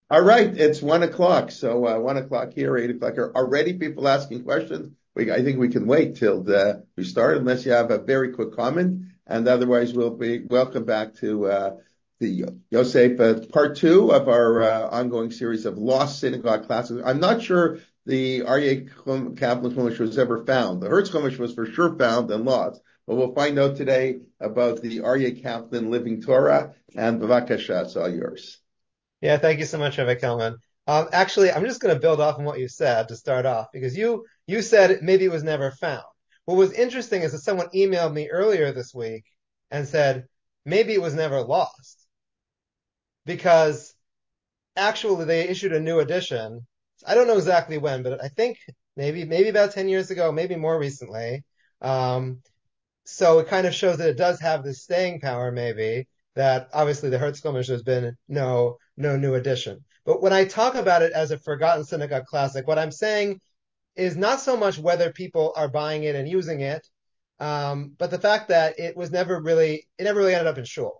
All right, it's 1 o'clock. So 1 o'clock here, 8 o'clock here. Already people asking questions. I think we can wait till we start, unless you have a very quick comment, and otherwise we'll be welcome back to the Yosef part two of our ongoing series of lost synagogue classes. I'm not sure the Aryeh Kaplan Chumash was ever found. The Hertz Chumash was for sure found and lost, but we'll find out today about the Aryeh Kaplan Living Torah. And Bavakasha, it's all yours. Yeah, thank you so much, Rebbe Kelman. Actually, I'm just going to build off on what you said to start off because you said maybe it was never found. What was interesting is that someone emailed me earlier this week and said maybe it was never lost because actually they issued a new edition. I don't know exactly when, but I think maybe about 10 years ago, maybe more recently. Um, so it kind of shows that it does have this staying power, maybe, that obviously the Hertz Chumash has been no new addition. But when I talk about it as a forgotten synagogue classic, what I'm saying is not so much whether people are buying it and using it, but the fact that it never really ended up in shul.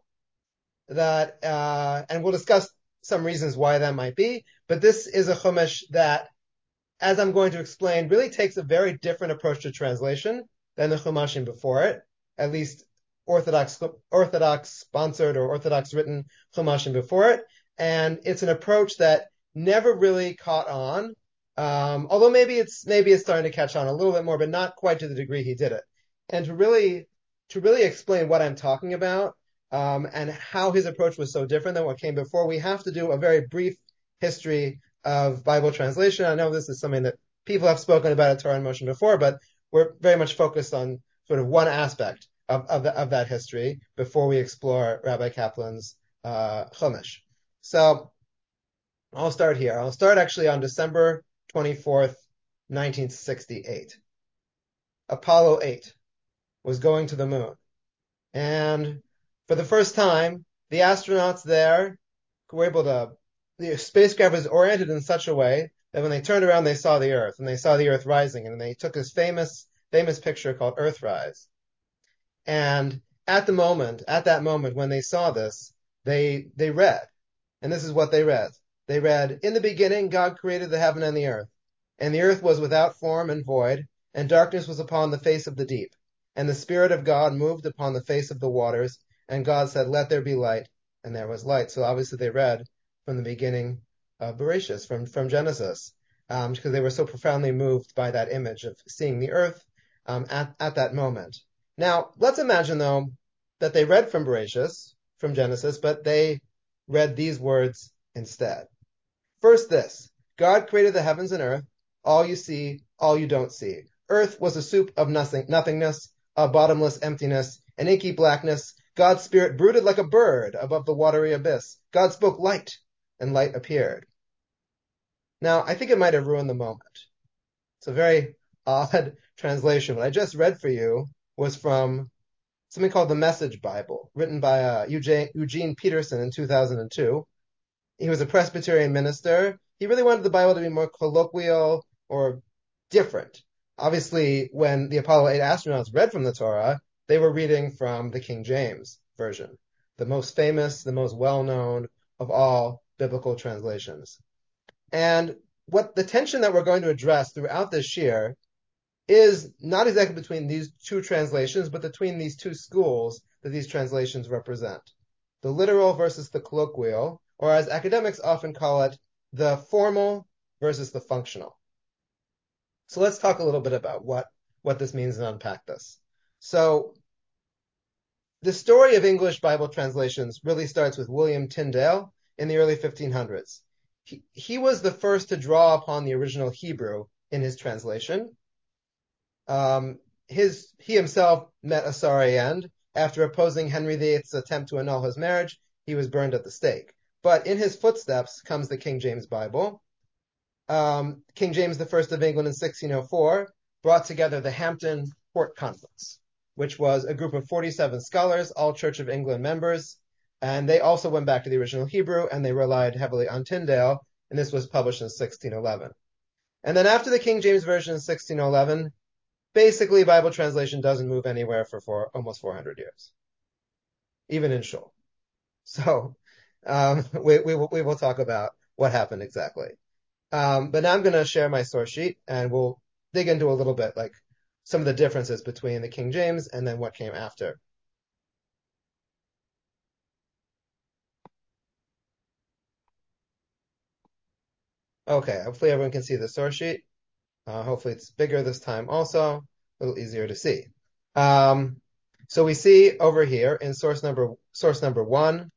And we'll discuss some reasons why that might be. But this is a chumash that, as I'm going to explain, really takes a very different approach to translation than the chumashim before it, at least Orthodox sponsored or Orthodox written chumashim before it. And it's an approach that never really caught on. Although maybe it's starting to catch on a little bit more, but not quite to the degree he did it. And to really explain what I'm talking about, and how his approach was so different than what came before, we have to do a very brief history of Bible translation. I know this is something that people have spoken about at Torah in Motion before, but we're very much focused on sort of one aspect of that history before we explore Rabbi Kaplan's Chumash. So I'll start here. I'll start actually on December 24th, 1968. Apollo 8 was going to the moon. And for the first time, the astronauts there were able to, the spacecraft was oriented in such a way that when they turned around, they saw the Earth, and they saw the Earth rising, and they took this famous picture called Earthrise. And at that moment, when they saw this, they read, and this is what they read. They read, "In the beginning, God created the heaven and the earth was without form and void, and darkness was upon the face of the deep. And the Spirit of God moved upon the face of the waters, and God said, Let there be light, and there was light." So obviously they read from the beginning of Bereshit, from Genesis, because they were so profoundly moved by that image of seeing the earth at that moment. Now, let's imagine, though, that they read from Bereshit, from Genesis, but they read these words instead. First, this: God created the heavens and earth, all you see, all you don't see. Earth was a soup of nothingness, a bottomless emptiness, an inky blackness. God's spirit brooded like a bird above the watery abyss. God spoke light, and light appeared. Now, I think it might have ruined the moment. It's a very odd translation. What I just read for you was from something called the Message Bible, written by Eugene Peterson in 2002. He was a Presbyterian minister. He really wanted the Bible to be more colloquial or different. Obviously, when the Apollo 8 astronauts read from the Torah, they were reading from the King James Version, the most famous, the most well-known of all biblical translations. And what the tension that we're going to address throughout this shiur is not exactly between these two translations, but between these two schools that these translations represent. The literal versus the colloquial, or as academics often call it, the formal versus the functional. So let's talk a little bit about what this means and unpack this. So the story of English Bible translations really starts with William Tyndale in the early 1500s. He was the first to draw upon the original Hebrew in his translation. He himself met a sorry end. After opposing Henry VIII's attempt to annul his marriage, he was burned at the stake. But in his footsteps comes the King James Bible. King James I of England in 1604 brought together the Hampton Court Conference, which was a group of 47 scholars, all Church of England members, and they also went back to the original Hebrew, and they relied heavily on Tyndale, and this was published in 1611. And then after the King James Version in 1611, basically Bible translation doesn't move anywhere for almost 400 years, even in Shul. So we will talk about what happened exactly. But now I'm going to share my source sheet and we'll dig into a little bit like some of the differences between the King James and then what came after. Okay, hopefully everyone can see the source sheet. Hopefully it's bigger this time also, a little easier to see. So we see over here in source number one,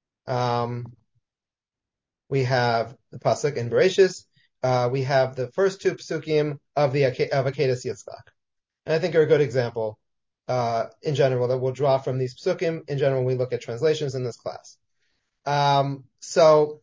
we have the pasuk in Bereshis. We have the first two psukim of Akedas Yitzchak, and I think are a good example in general that we'll draw from these psukim. In general, when we look at translations in this class. So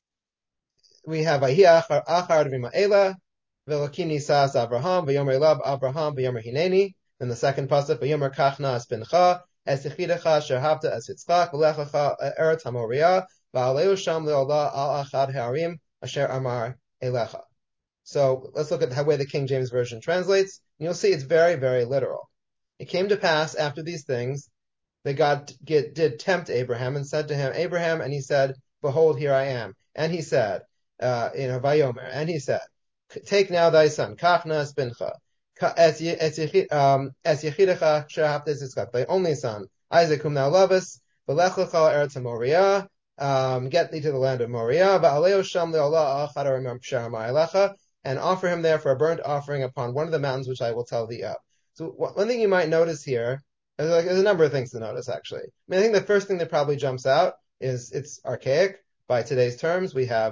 we have Vayhi achar Dvim Ha'ela, Velokini Sas Avraham, V'yomer Elab Avraham, V'yomer Hineni. Then the second pasuk, V'yomer Kachna Es Pincha, Es Yechidecha Sherhavta Es Yitzchak, V'lechacha Eretz HaMoriah, V'aleu Sham Le'olah Al Achad Ha'arim, Asher Amar Elecha. So let's look at the way the King James Version translates. And you'll see it's very, very literal. It came to pass after these things that God did tempt Abraham and said to him, Abraham, and he said, behold, here I am. And he said, Vayomer, and he said, take now thy son, Kachna es Pincha, es Yechidecha Sherhaptes Yitzchak, thy only son, Isaac, whom thou lovest, V'lech lecha Eretz HaMoriah, get thee to the land of Moriah, V'aleo sham le'olah achad ha'arim asher amar elecha, and offer him there for a burnt offering upon one of the mountains which I will tell thee of. So one thing you might notice here, there's a number of things to notice actually. I mean, I think the first thing that probably jumps out is it's archaic by today's terms. We have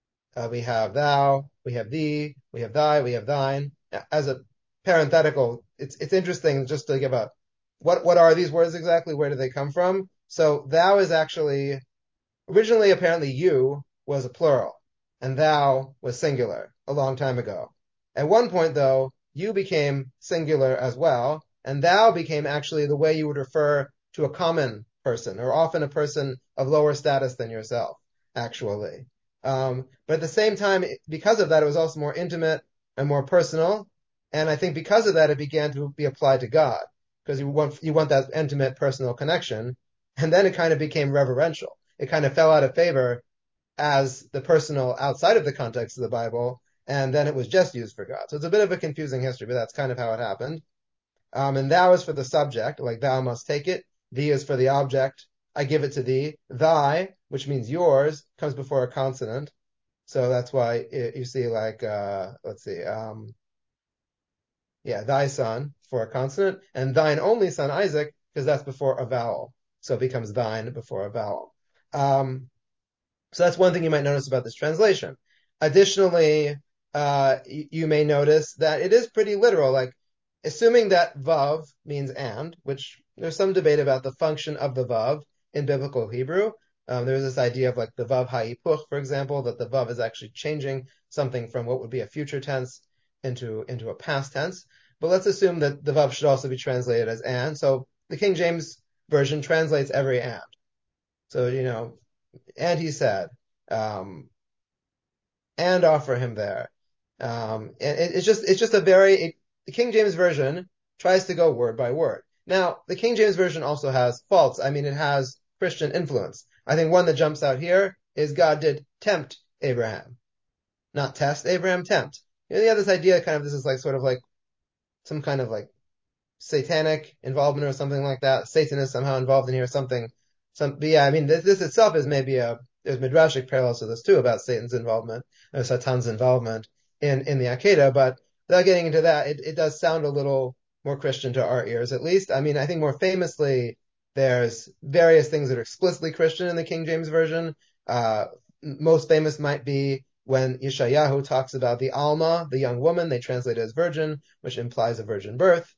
thou, we have thee, we have thy, we have thine. As a parenthetical, it's interesting just to give a what are these words exactly? Where do they come from? So thou is actually originally apparently you was a plural and thou was singular a long time ago. At one point though, you became singular as well, and thou became actually the way you would refer to a common person, or often a person of lower status than yourself, actually. But at the same time, because of that, it was also more intimate and more personal. And I think because of that, it began to be applied to God, because you want that intimate personal connection. And then it kind of became reverential. It kind of fell out of favor as the personal outside of the context of the Bible, and then it was just used for God. So it's a bit of a confusing history, but that's kind of how it happened. And thou is for the subject, like thou must take it. Thee is for the object. I give it to thee. Thy, which means yours, comes before a consonant. So that's why you see like, let's see, thy son for a consonant, and thine only son Isaac, because that's before a vowel. So it becomes thine before a vowel. So that's one thing you might notice about this translation. Additionally, you may notice that it is pretty literal, like assuming that vav means and, which there's some debate about the function of the vav in biblical Hebrew. There's this idea of like the vav ha'ipuch, for example, that the vav is actually changing something from what would be a future tense into a past tense. But let's assume that the vav should also be translated as and. So the King James Version translates every and. So, and he said, and offer him there. And it's just the King James Version tries to go word by word. Now, the King James Version also has faults. I mean, it has Christian influence. I think one that jumps out here is God did tempt Abraham. Not test Abraham, tempt. You have this idea this is like sort of like some kind of like satanic involvement or something like that. Satan is somehow involved in here, but yeah, I mean, this itself is maybe there's midrashic parallels to this too about Satan's involvement, or Satan's involvement in the Akedah, but without getting into that, it does sound a little more Christian to our ears, at least. I mean, I think more famously, there's various things that are explicitly Christian in the King James Version. Most famous might be when Yeshayahu talks about the Alma, the young woman, they translate it as virgin, which implies a virgin birth.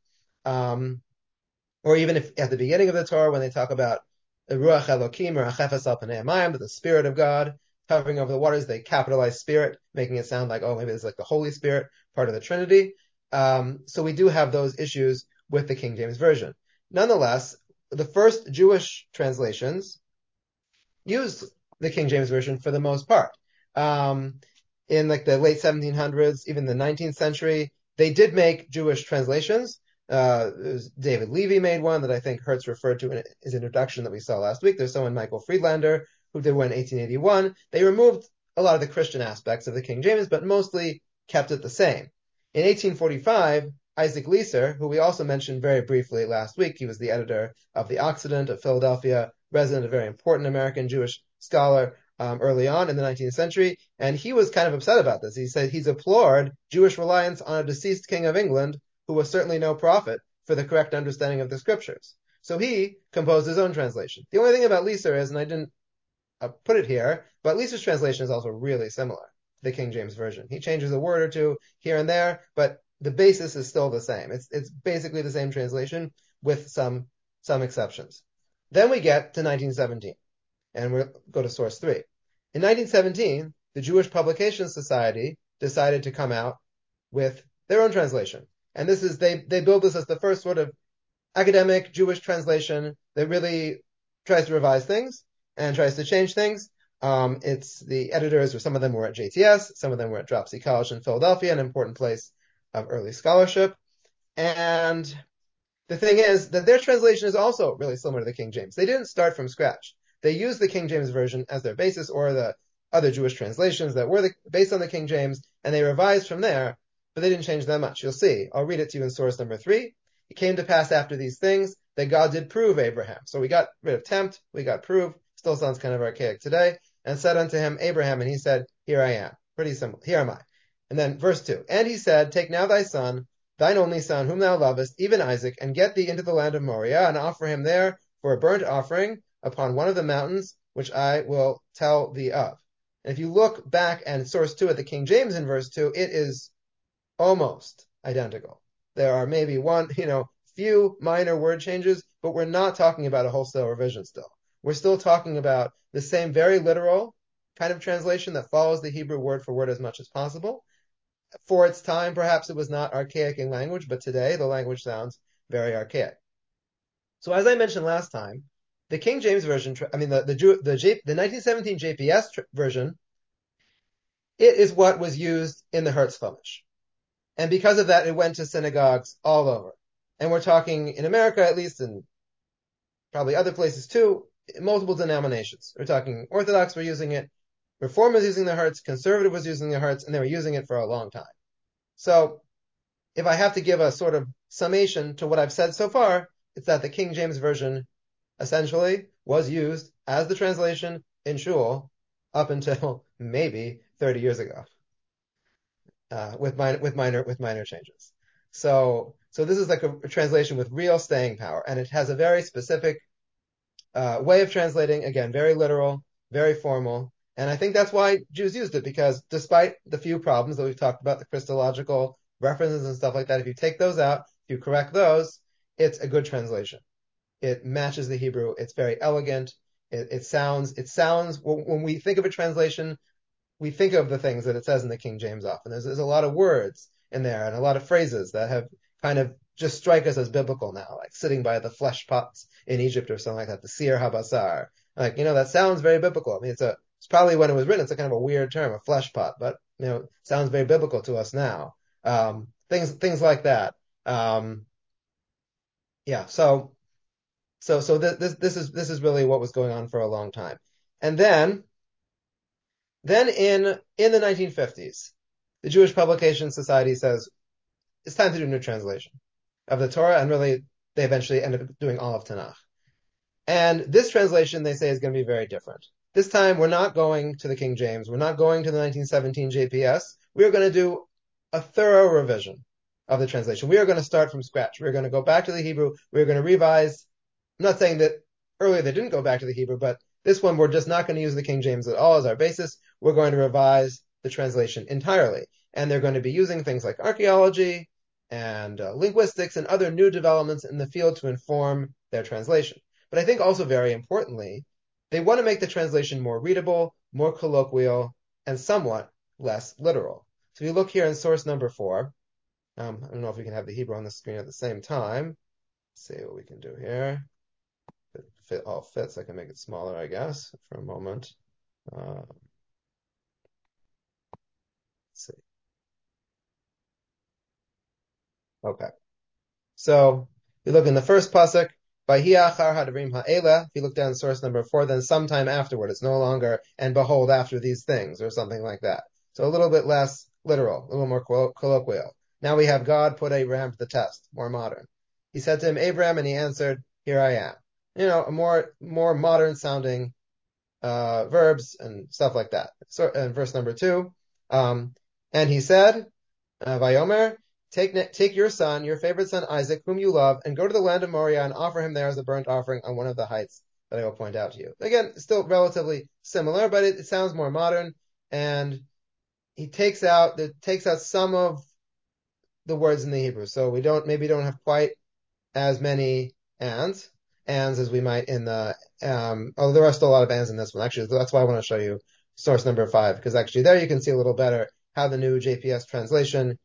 Or even if at the beginning of the Torah, when they talk about the Ruach Elokim or Achefes al Panei Hamayim, the Spirit of God hovering over the waters, they capitalize Spirit, making it sound like, oh, maybe it's like the Holy Spirit, part of the Trinity. So we do have those issues with the King James Version. Nonetheless, the first Jewish translations used the King James Version for the most part. In like the late 1700s, even the 19th century, they did make Jewish translations. David Levy made one that I think Hertz referred to in his introduction that we saw last week. There's someone, Michael Friedlander, who did one in 1881. They removed a lot of the Christian aspects of the King James, but mostly kept it the same. In 1845, Isaac Leeser, who we also mentioned very briefly last week, he was the editor of the Occident of Philadelphia, resident, a very important American Jewish scholar early on in the 19th century, and he was kind of upset about this. He said he deplored Jewish reliance on a deceased king of England who was certainly no prophet for the correct understanding of the scriptures. So he composed his own translation. The only thing about Leeser is, and I didn't put it here, but Leeser's translation is also really similar to the King James Version. He changes a word or two here and there, but the basis is still the same. It's basically the same translation with some exceptions. Then we get to 1917, and we'll go to source 3. In 1917, the Jewish Publication Society decided to come out with their own translation. And this is, they build this as the first sort of academic Jewish translation that really tries to revise things and tries to change things. It's the editors, or some of them were at JTS, some of them were at Dropsy College in Philadelphia, an important place of early scholarship. And the thing is that their translation is also really similar to the King James. They didn't start from scratch. They used the King James Version as their basis, or the other Jewish translations that were based on the King James, and they revised from there, but they didn't change that much. You'll see. I'll read it to you in source number 3. It came to pass after these things that God did prove Abraham. So we got rid of tempt, we got prove, still sounds kind of archaic today, and said unto him, Abraham, and he said, here I am. Pretty simple. Here am I. And then verse 2, and he said, take now thy son, thine only son, whom thou lovest, even Isaac, and get thee into the land of Moriah, and offer him there for a burnt offering upon one of the mountains, which I will tell thee of. And if you look back and source 2 at the King James in verse 2, it is almost identical. There are maybe few minor word changes, but we're not talking about a wholesale revision still. We're still talking about the same very literal kind of translation that follows the Hebrew word for word as much as possible. For its time, perhaps it was not archaic in language, but today the language sounds very archaic. So as I mentioned last time, the King James Version, the 1917 JPS version, it is what was used in the Hertz Chumash. And because of that, it went to synagogues all over. And we're talking in America, at least, and probably other places too, multiple denominations. We're talking Orthodox were using it, Reform was using the Hertz, Conservative was using the Hertz, and they were using it for a long time. So if I have to give a sort of summation to what I've said so far, it's that the King James Version essentially was used as the translation in Shul up until maybe 30 years ago, with minor changes. So this is like a translation with real staying power, and it has a very specific way of translating. Again, very literal, very formal, and I think that's why Jews used it, because despite the few problems that we've talked about, the Christological references and stuff like that, if you take those out, if you correct those, it's a good translation. It matches the Hebrew. It's very elegant. It sounds, when we think of a translation, we think of the things that it says in the King James often. There's a lot of words in there and a lot of phrases that have kind of just strike us as biblical now, like sitting by the flesh pots in Egypt or something like that, the Seir HaBasar. Like, that sounds very biblical. I mean, it's probably when it was written, it's a kind of a weird term, a flesh pot, but, sounds very biblical to us now. Things like that. Yeah. So this is really what was going on for a long time. And then in the 1950s, the Jewish Publication Society says it's time to do a new translation of the Torah, and really they eventually end up doing all of Tanakh. And this translation, they say, is going to be very different. This time, we're not going to the King James. We're not going to the 1917 JPS. We are going to do a thorough revision of the translation. We are going to start from scratch. We're going to go back to the Hebrew. We're going to revise. I'm not saying that earlier they didn't go back to the Hebrew, but this one, we're just not going to use the King James at all as our basis. We're going to revise the translation entirely. And they're going to be using things like archaeology and linguistics and other new developments in the field to inform their translation. But I think also very importantly, they want to make the translation more readable, more colloquial, and somewhat less literal. So if you look here in source number 4, I don't know if we can have the Hebrew on the screen at the same time. Let's see what we can do here. If it all fits, I can make it smaller, I guess, for a moment. Let's see. Okay. So you look in the first pasuk, If you look down source number 4, then sometime afterward. It's no longer, and behold, after these things, or something like that. So a little bit less literal, a little more colloquial. Now we have God put Abraham to the test, more modern. He said to him, Abraham, and he answered, here I am. A more modern sounding verbs and stuff like that. So, in verse number 2, and he said, Vayomer, take your son, your favorite son Isaac, whom you love, and go to the land of Moriah and offer him there as a burnt offering on one of the heights that I will point out to you. Again, still relatively similar, but it sounds more modern, and he takes out some of the words in the Hebrew. So we don't have quite as many ands as we might in the, although there are still a lot of ands in this one. Actually, that's why I want to show you source number 5, because actually there you can see a little better how the new JPS translation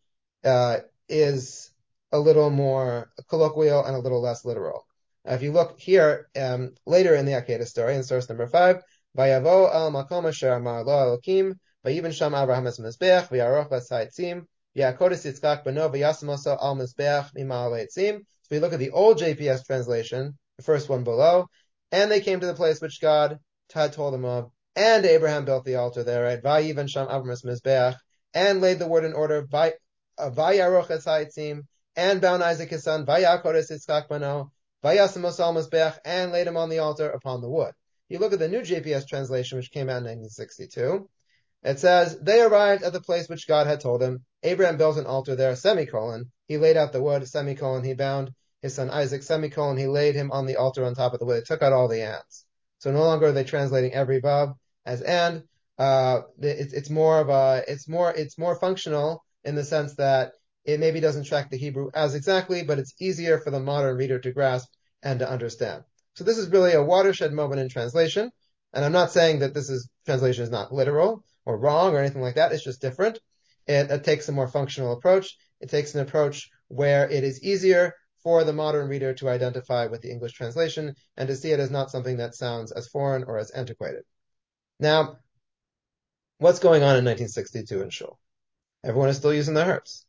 is a little more colloquial and a little less literal. If you look here, later in the Akedah story, in source number 5, Vayavo al makom asher amar lo Elokim, vayiven sham Avraham es mizbeach, v'yaroch bas ha'etzim, v'yakodes Yitzchak beno v'yasamoso al mizbeach mima'al ha'etzim. So we look at the old JPS translation, the first one below, and they came to the place which God had told them of, and Abraham built the altar there, right? Vayiven sham Avraham es mizbeach, and laid the word in order, Vayaroch es ha'etzim, and bound Isaac his son, Vayakodes Yitzchak beno, Vayasamos al mizbeach, and laid him on the altar upon the wood. You look at the new JPS translation, which came out in 1962. It says, they arrived at the place which God had told him. Abraham built an altar there, semicolon. He laid out the wood, semicolon. He bound his son Isaac, semicolon. He laid him on the altar on top of the wood. It took out all the ands. So no longer are they translating every vav as and. It's more functional in the sense that it maybe doesn't track the Hebrew as exactly, but it's easier for the modern reader to grasp and to understand. So this is really a watershed moment in translation. And I'm not saying that translation is not literal or wrong or anything like that. It's just different. It takes a more functional approach. It takes an approach where it is easier for the modern reader to identify with the English translation and to see it as not something that sounds as foreign or as antiquated. Now, what's going on in 1962 in Shul? Everyone is still using the hertz.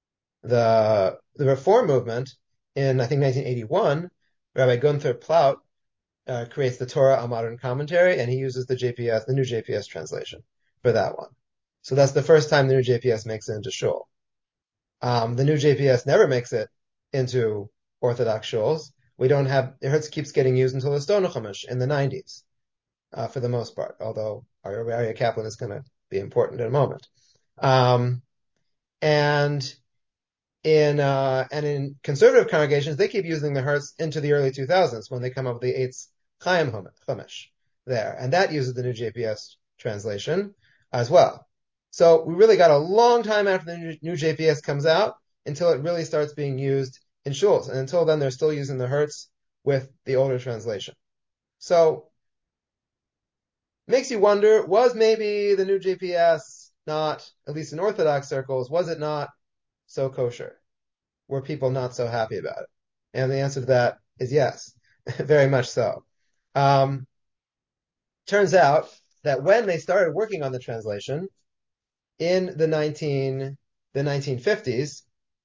The Reform movement in, I think, 1981, Rabbi Gunther Plaut creates the Torah, a modern commentary, and he uses the new JPS translation for that one. So that's the first time the new JPS makes it into Shul. The new JPS never makes it into Orthodox shuls. The hertz keeps getting used until the Stone Chumash in the 90s, for the most part, although Aryeh Kaplan is going to be important in a moment. And in conservative congregations, they keep using the hertz into the early 2000s when they come up with the Eitz Chaim Chumash there, and that uses the new JPS translation as well. So we really got a long time after the new JPS comes out until it really starts being used in shuls, and until then they're still using the hertz with the older translation. So makes you wonder, was maybe the new JPS not, at least in Orthodox circles, was it not so kosher? Were people not so happy about it? And the answer to that is yes, very much so. Turns out that when they started working on the translation in the 1950s,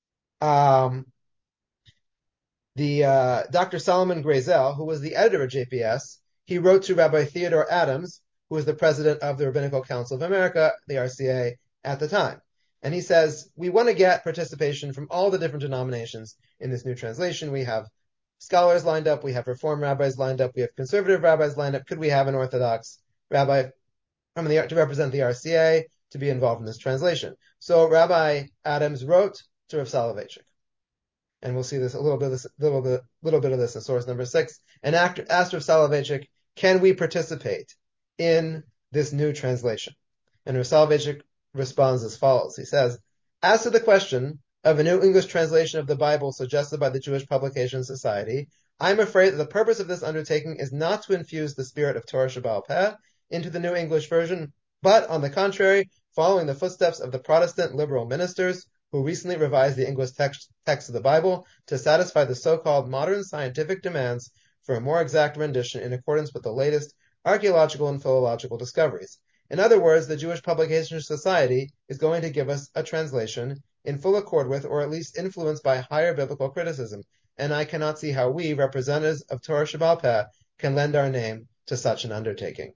Dr. Solomon Grazel, who was the editor of JPS, he wrote to Rabbi Theodore Adams, who was the president of the Rabbinical Council of America, the RCA, at the time. And he says, we want to get participation from all the different denominations in this new translation. We have scholars lined up, we have Reform rabbis lined up, we have conservative rabbis lined up. Could we have an Orthodox rabbi to represent the RCA to be involved in this translation? So Rabbi Adams wrote to Rav Soloveitchik. And we'll see this little bit of this in source number 6. And asked Rav Soloveitchik, can we participate in this new translation? And Rav Soloveitchik responds as follows. He says, as to the question of a new English translation of the Bible suggested by the Jewish Publication Society, I am afraid that the purpose of this undertaking is not to infuse the spirit of Torah Shebaal Peh into the new English version, but, on the contrary, following the footsteps of the Protestant liberal ministers who recently revised the English text of the Bible to satisfy the so-called modern scientific demands for a more exact rendition in accordance with the latest archaeological and philological discoveries. In other words, the Jewish Publication Society is going to give us a translation in full accord with, or at least influenced by, higher biblical criticism, and I cannot see how we, representatives of Torah Shebaal Peh, can lend our name to such an undertaking.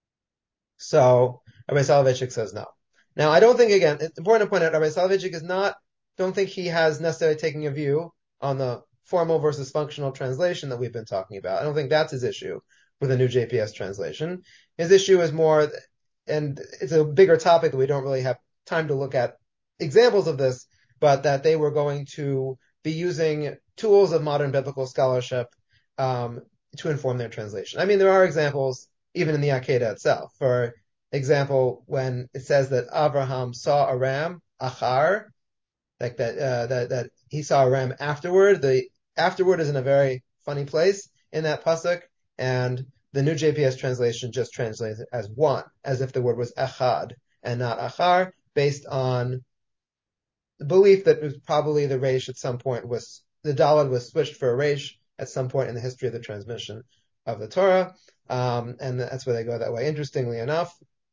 So Rabbi Soloveitchik says no. Now, I don't think, again, it's important to point out, Rabbi Soloveitchik don't think he has necessarily taken a view on the formal versus functional translation that we've been talking about. I don't think that's his issue with the new JPS translation. His issue is more, and it's a bigger topic that we don't really have time to look at examples of this, but that they were going to be using tools of modern biblical scholarship to inform their translation. I mean, there are examples even in the Akedah itself. For example, when it says that Abraham saw a ram, achar, like that he saw a ram afterward. The afterward is in a very funny place in that pasuk, and the new JPS translation just translates it as one, as if the word was echad and not achar, based on the belief that it was probably the resh at some point the daled was switched for a resh at some point in the history of the transmission of the Torah, and that's where they go that way. Interestingly enough,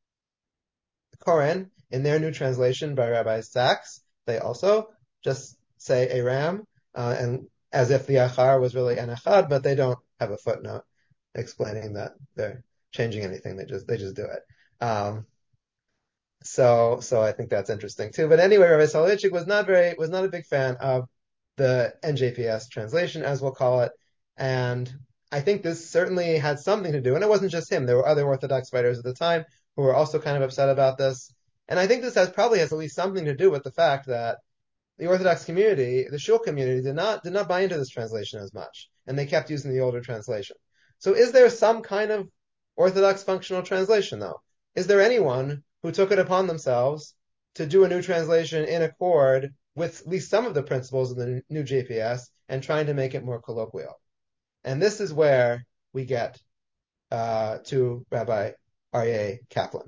the Koran, in their new translation by Rabbi Sachs, they also just say a ram, and as if the achar was really an echad, but they don't have a footnote explaining that they're changing anything. They just do it. So I think that's interesting too. But anyway, Rabbi Soloveitchik was not a big fan of the NJPS translation, as we'll call it, and I think this certainly had something to do, and it wasn't just him. There were other Orthodox writers at the time who were also kind of upset about this. And I think this probably has at least something to do with the fact that the Orthodox community, the Shul community, did not buy into this translation as much, and they kept using the older translation. So is there some kind of Orthodox functional translation, though? Is there anyone who took it upon themselves to do a new translation in accord with at least some of the principles of the new JPS and trying to make it more colloquial? And this is where we get to Rabbi Aryeh Kaplan.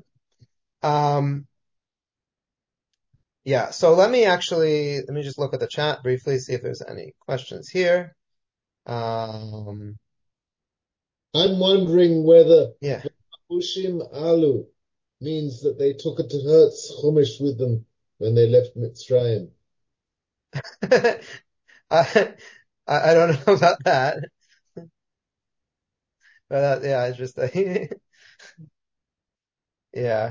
So let me just look at the chat briefly, see if there's any questions here. I'm wondering whether the Ushim Alu means that they took it to Hertz Chumash with them when they left Mitzrayim. I don't know about that. But interesting. Yeah.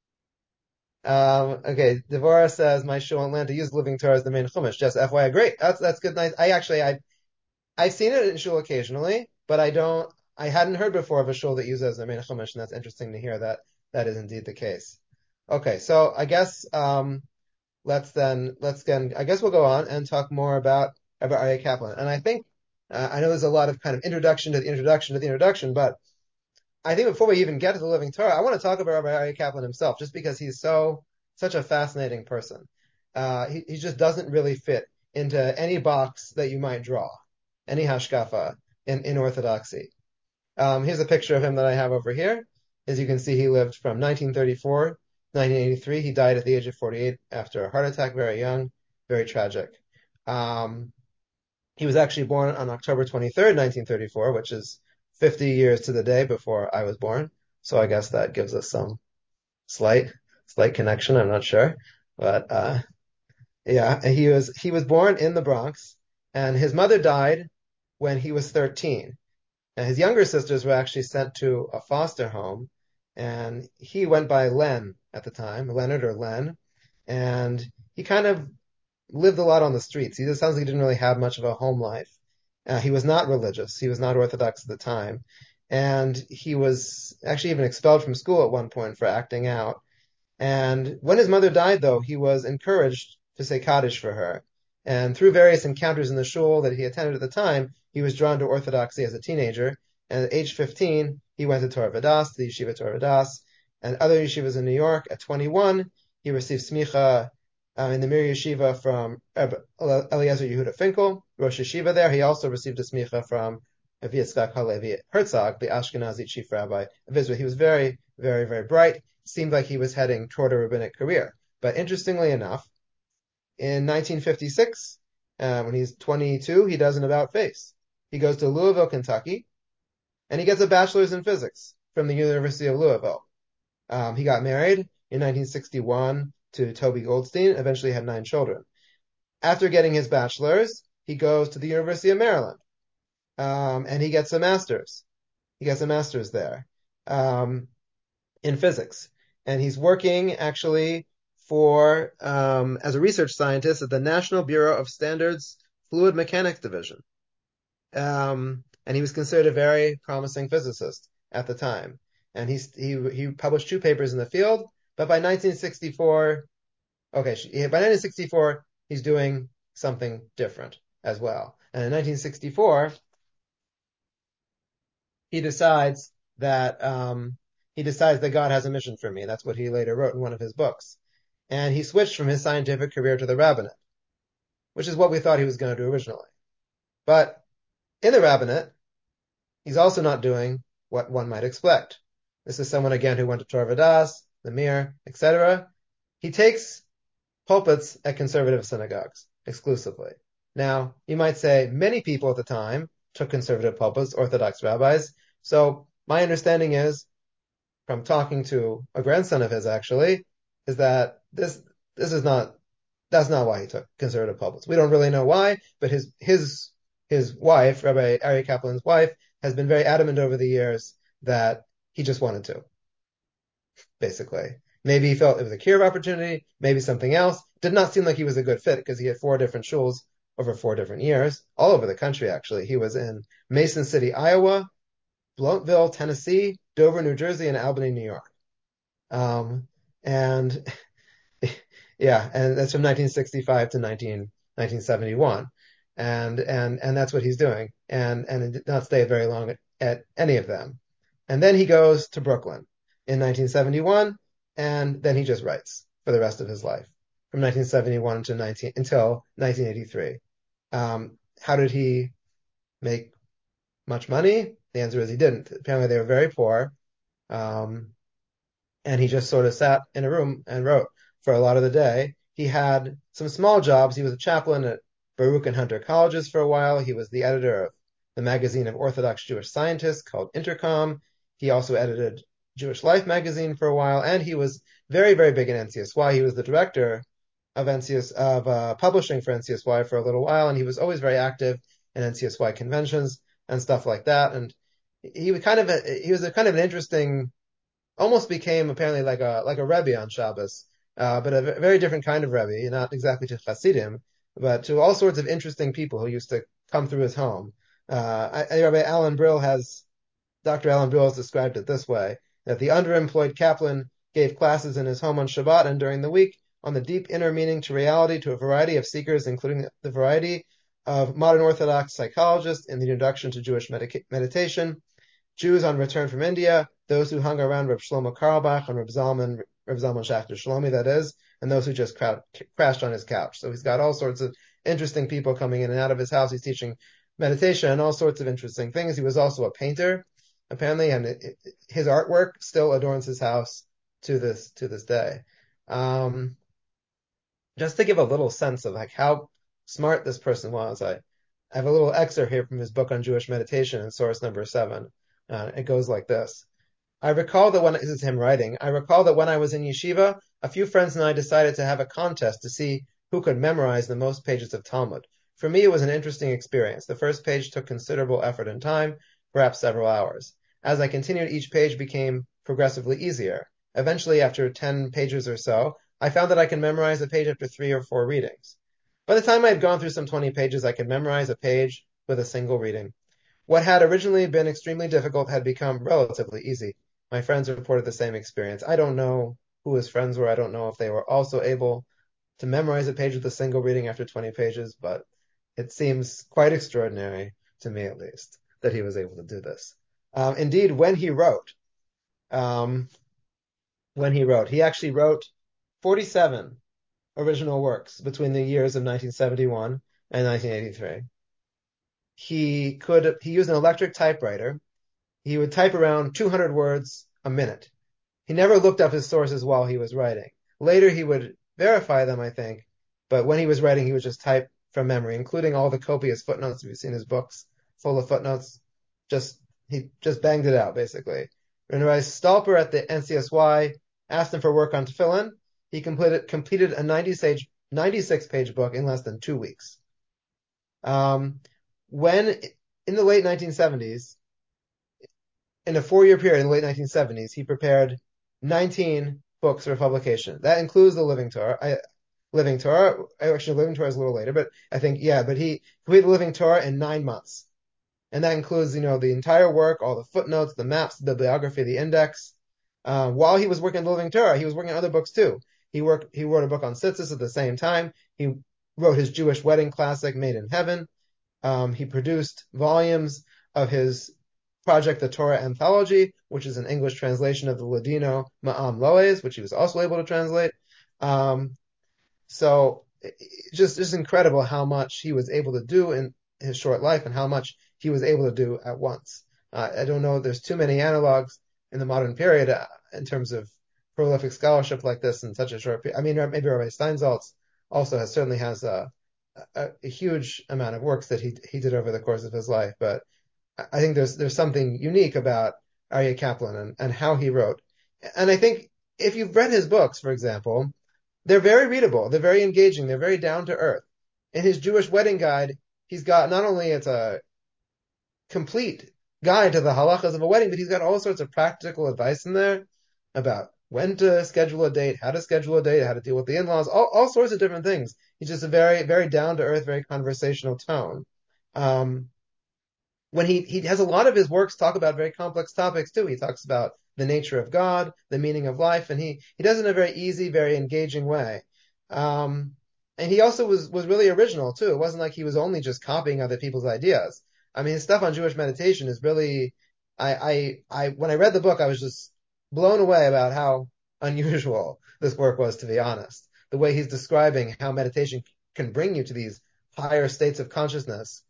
Okay. Devorah says my shul in Atlanta used Living Torah as the main chumash. Just FYI, great. That's good. Nice. I've seen it in shul occasionally, but I hadn't heard before of a shul that uses it as the main chumash, and that's interesting to hear that is indeed the case. Okay, so I guess let's we'll go on and talk more about Aryeh Kaplan. And I think I know there's a lot of kind of introduction to the introduction, but I think before we even get to the Living Torah, I want to talk about Rabbi Aryeh Kaplan himself, just because he's such a fascinating person. He just doesn't really fit into any box that you might draw, any hashkafa in Orthodoxy. Here's a picture of him that I have over here. As you can see, he lived from 1934 to 1983. He died at the age of 48 after a heart attack, very young, very tragic. He was actually born on October 23rd, 1934, which is 50 years to the day before I was born. So I guess that gives us some slight connection. I'm not sure, but he was born in the Bronx, and his mother died when he was 13. And his younger sisters were actually sent to a foster home, and he went by Len at the time, Leonard or Len, and he kind of lived a lot on the streets. He just sounds like he didn't really have much of a home life. He was not religious. He was not Orthodox at the time. And he was actually even expelled from school at one point for acting out. And when his mother died, though, he was encouraged to say Kaddish for her. And through various encounters in the shul that he attended at the time, he was drawn to Orthodoxy as a teenager. And at age 15, he went to Torah Vodaas, the Yeshiva Torah Vodaas, and other yeshivas in New York. At 21, he received smicha in the Mir Yeshiva from Eliezer Yehuda Finkel, Rosh Yeshiva there. He also received a smicha from Avi Yitzchak Halevi Herzog, the Ashkenazi chief rabbi of Israel. He was very, very, very bright. Seemed like he was heading toward a rabbinic career. But interestingly enough, in 1956, when he's 22, he does an about-face. He goes to Louisville, Kentucky, and he gets a bachelor's in physics from the University of Louisville. He got married in 1961 to Toby Goldstein, eventually had 9 children. After getting his bachelor's, he goes to the University of Maryland, and he gets a master's. He gets a master's there, in physics. And he's working actually as a research scientist at the National Bureau of Standards Fluid Mechanics Division. And he was considered a very promising physicist at the time. And he published 2 papers in the field, but by 1964, he's doing something different as well. And in 1964, he decides that God has a mission for me. That's what he later wrote in one of his books. And he switched from his scientific career to the rabbinate, which is what we thought he was going to do originally. But in the rabbinate, he's also not doing what one might expect. This is someone, again, who went to Torah Vodaas, the Mir, etc. He takes pulpits at conservative synagogues exclusively. Now, you might say many people at the time took conservative pulpits, Orthodox rabbis. So my understanding is, from talking to a grandson of his actually, is that that's not why he took conservative pulpits. We don't really know why, but his wife, Rabbi Ari Kaplan's wife, has been very adamant over the years that he just wanted to, basically. Maybe he felt it was a career opportunity, maybe something else. Did not seem like he was a good fit because he had 4 different shuls over 4 different years, all over the country, actually. He was in Mason City, Iowa, Blountville, Tennessee, Dover, New Jersey, and Albany, New York. And yeah, and that's from 1965 to 1971. And that's what he's doing. And it did not stay very long at any of them. And then he goes to Brooklyn in 1971, and then he just writes for the rest of his life, from 1971 until 1983. How did he make much money? The answer is he didn't. Apparently they were very poor. And he just sort of sat in a room and wrote for a lot of the day. He had some small jobs. He was a chaplain at Baruch and Hunter colleges for a while. He was the editor of the magazine of Orthodox Jewish scientists called Intercom. He also edited Jewish Life magazine for a while, and he was very, very big in NCSY. He was the director of publishing for NCSY for a little while, and he was always very active in NCSY conventions and stuff like that. And he was kind of an interesting, almost became apparently like a Rebbe on Shabbos, but a very different kind of Rebbe, not exactly to Hasidim, but to all sorts of interesting people who used to come through his home. Dr. Alan Brill has described it this way, that the underemployed Kaplan gave classes in his home on Shabbat and during the week on the deep inner meaning to reality to a variety of seekers, including the variety of modern Orthodox psychologists in the introduction to Jewish meditation, Jews on return from India, those who hung around Reb Shlomo Carlebach and Reb Zalman Schachter Shlomi, that is, and those who just crashed on his couch. So he's got all sorts of interesting people coming in and out of his house. He's teaching meditation and all sorts of interesting things. He was also a painter, apparently, and his artwork still adorns his house to this day. Just to give a little sense of like how smart this person was, I have a little excerpt here from his book on Jewish meditation in source number 7. It goes like this. This is him writing, I recall that when I was in yeshiva, a few friends and I decided to have a contest to see who could memorize the most pages of Talmud. For me, it was an interesting experience. The first page took considerable effort and time, perhaps several hours. As I continued, each page became progressively easier. Eventually, after 10 pages or so, I found that I could memorize a page after 3 or 4 readings. By the time I had gone through some 20 pages, I could memorize a page with a single reading. What had originally been extremely difficult had become relatively easy. My friends reported the same experience. I don't know who his friends were. I don't know if they were also able to memorize a page with a single reading after 20 pages, but it seems quite extraordinary, to me at least, that he was able to do this. Indeed, when he wrote, he actually wrote 47 original works between the years of 1971 and 1983. He used an electric typewriter. He would type around 200 words a minute. He never looked up his sources while he was writing. Later he would verify them, I think, but when he was writing, he would just type from memory, including all the copious footnotes. If you've seen his books full of footnotes, he just banged it out, basically. Rabbi Stolper at the NCSY asked him for work on Tefillin. He completed a 96-page book in less than 2 weeks. When in the late 1970s, in a 4-year period in the late 1970s, he prepared 19 books for publication. That includes the Living Torah. Living Torah, actually, Living Torah is a little later, but I think, yeah, but he completed the Living Torah in 9 months. And that includes, the entire work, all the footnotes, the maps, the bibliography, the index. While he was working on the Living Torah, he was working on other books too. He wrote a book on tzitzis at the same time. He wrote his Jewish wedding classic, Made in Heaven. He produced volumes of his project, the Torah Anthology, which is an English translation of the Ladino Ma'am Loes, which he was also able to translate. So just incredible how much he was able to do in his short life and how much he was able to do at once. I don't know, there's too many analogs in the modern period in terms of prolific scholarship like this in such a short period. I mean, maybe Rabbi Steinsaltz also certainly has a huge amount of works that he did over the course of his life, but I think there's something unique about Aryeh Kaplan and how he wrote. And I think if you've read his books, for example, they're very readable, they're very engaging, they're very down to earth. In his Jewish wedding guide, he's got not only it's a complete guide to the halachas of a wedding, but he's got all sorts of practical advice in there about when to schedule a date, how to schedule a date, how to deal with the in-laws, all sorts of different things. He's just a very, very down to earth, very conversational tone. When he has a lot of his works talk about very complex topics too. He talks about the nature of God, the meaning of life, and he does it in a very easy, very engaging way. And he also was really original too. It wasn't like he was only just copying other people's ideas. I mean, his stuff on Jewish meditation is really, when I read the book, I was just blown away about how unusual this work was, to be honest. The way he's describing how meditation can bring you to these higher states of consciousness,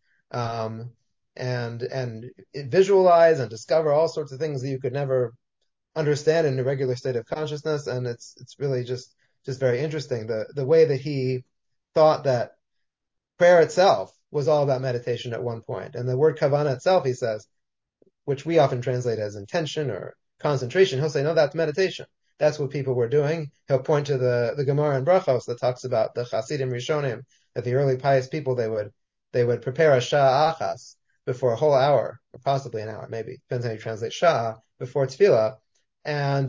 and visualize and discover all sorts of things that you could never understand in a regular state of consciousness. And it's really just very interesting. The way that he thought that prayer itself was all about meditation at one point. And the word kavana itself, he says, which we often translate as intention or concentration, he'll say, no, that's meditation. That's what people were doing. He'll point to the Gemara in Brachos that talks about the Chasidim Rishonim, that the early pious people, they would prepare a sha'a achas before a whole hour, or possibly an hour, maybe, depends how you translate sha'a, before tefillah. And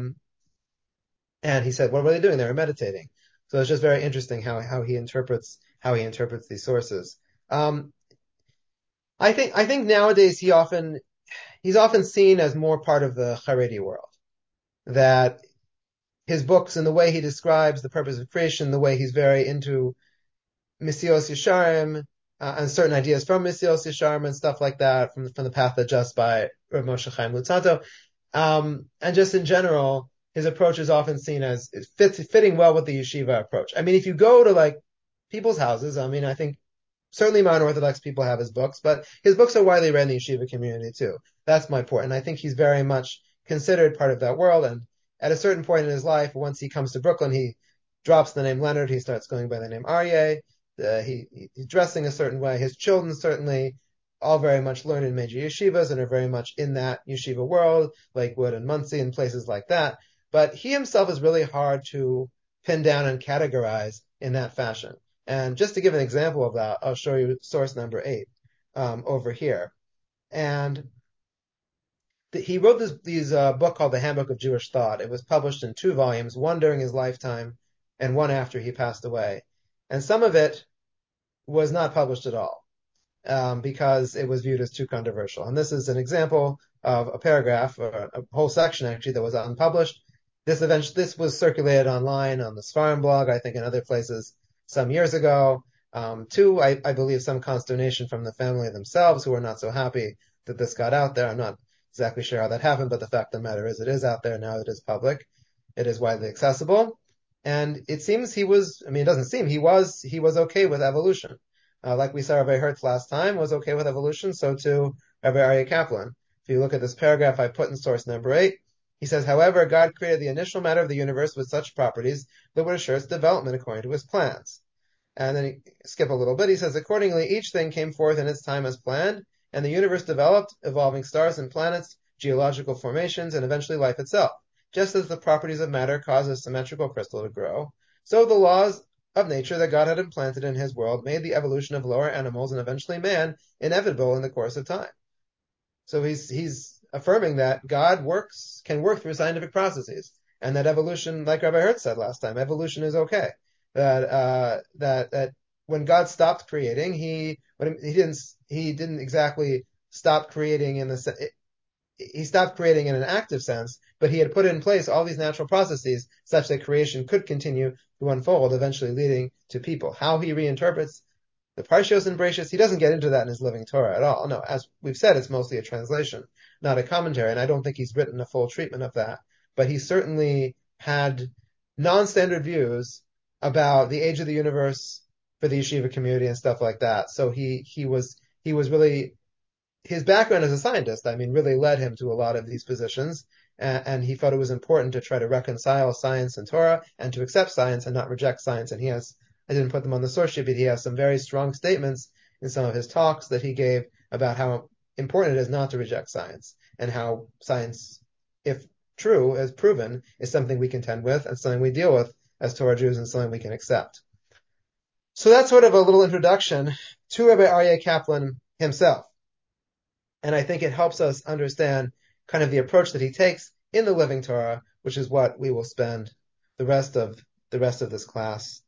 he said, what were they doing? They were meditating. So it's just very interesting how he interprets these sources. I think nowadays he's often seen as more part of the Haredi world. That his books and the way he describes the purpose of creation, the way he's very into Mesilas Yesharim, and certain ideas from Mesilas Yesharim and stuff like that, from the Path Adjust by Rav Moshe Chaim Luzzatto. And just in general, his approach is often seen as fitting well with the yeshiva approach. I mean, if you go to people's houses, I mean, I think certainly modern Orthodox people have his books, but his books are widely read in the yeshiva community too. That's my point. And I think he's very much considered part of that world. And at a certain point in his life, once he comes to Brooklyn, he drops the name Leonard. He starts going by the name Aryeh. He's dressing a certain way. His children certainly all very much learn in major yeshivas and are very much in that yeshiva world, Lakewood and Monsey and places like that. But he himself is really hard to pin down and categorize in that fashion. And just to give an example of that, I'll show you source number 8 over here. And he wrote this book called The Handbook of Jewish Thought. It was published in 2 volumes, one during his lifetime and one after he passed away. And some of it was not published at all because it was viewed as too controversial. And this is an example of a paragraph, or a whole section actually, that was unpublished. This was circulated online on the Sfarim blog, I think, in other places some years ago. I believe some consternation from the family themselves, who were not so happy that this got out there. I'm not exactly sure how that happened, but the fact of the matter is it is out there now. It is public. It is widely accessible. And it seems he was okay with evolution. Like we saw Rabbi Hertz last time was okay with evolution, so too Rabbi Aryeh Kaplan. If you look at this paragraph I put in source number 8, he says, however, God created the initial matter of the universe with such properties that would assure its development according to his plans. And then he skip a little bit. He says, accordingly, each thing came forth in its time as planned, and the universe developed, evolving stars and planets, geological formations, and eventually life itself. Just as the properties of matter cause a symmetrical crystal to grow, so the laws of nature that God had implanted in his world made the evolution of lower animals and eventually man inevitable in the course of time. So he's affirming that God can work through scientific processes, and that evolution, like Rabbi Hertz said last time, evolution is okay. That when God stopped creating, he didn't exactly stop creating he stopped creating in an active sense, but he had put in place all these natural processes such that creation could continue to unfold, eventually leading to people. How he reinterprets the Parshos and Bereshis, he doesn't get into that in his Living Torah at all. No, as we've said, it's mostly a translation, not a commentary, and I don't think he's written a full treatment of that. But he certainly had non-standard views about the age of the universe for the yeshiva community and stuff like that. So he was really, his background as a scientist, really led him to a lot of these positions, and he thought it was important to try to reconcile science and Torah and to accept science and not reject science. And I didn't put them on the source sheet, but he has some very strong statements in some of his talks that he gave about how important it is not to reject science, and how science, if true, as proven, is something we contend with and something we deal with as Torah Jews and something we can accept. So that's sort of a little introduction to Rabbi Aryeh Kaplan himself. And I think it helps us understand kind of the approach that he takes in the Living Torah, which is what we will spend the rest of this class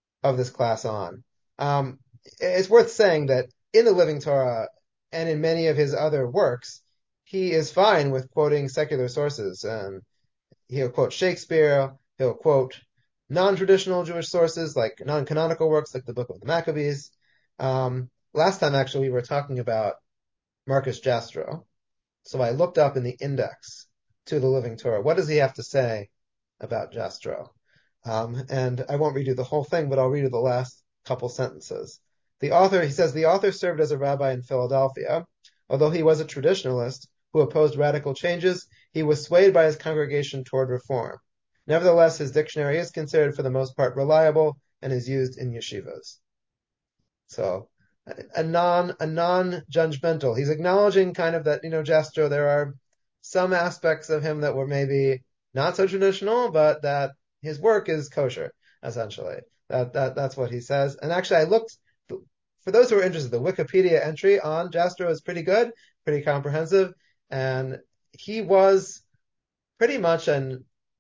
on. It's worth saying that in the Living Torah and in many of his other works, he is fine with quoting secular sources, and he'll quote Shakespeare, he'll quote non-traditional Jewish sources like non-canonical works like the Book of the Maccabees. Last time actually we were talking about Marcus Jastrow. So I looked up in the index to the Living Torah. What does he have to say about Jastrow? And I won't read you the whole thing, but I'll read you the last couple sentences. He says, the author served as a rabbi in Philadelphia. Although he was a traditionalist who opposed radical changes, he was swayed by his congregation toward reform. Nevertheless, his dictionary is considered for the most part reliable and is used in yeshivas. So a non-judgmental. He's acknowledging kind of that, Jastrow, there are some aspects of him that were maybe not so traditional, but that his work is kosher, essentially. That's what he says. And actually I looked, for those who are interested, the Wikipedia entry on Jastrow is pretty good, pretty comprehensive, and he was pretty much an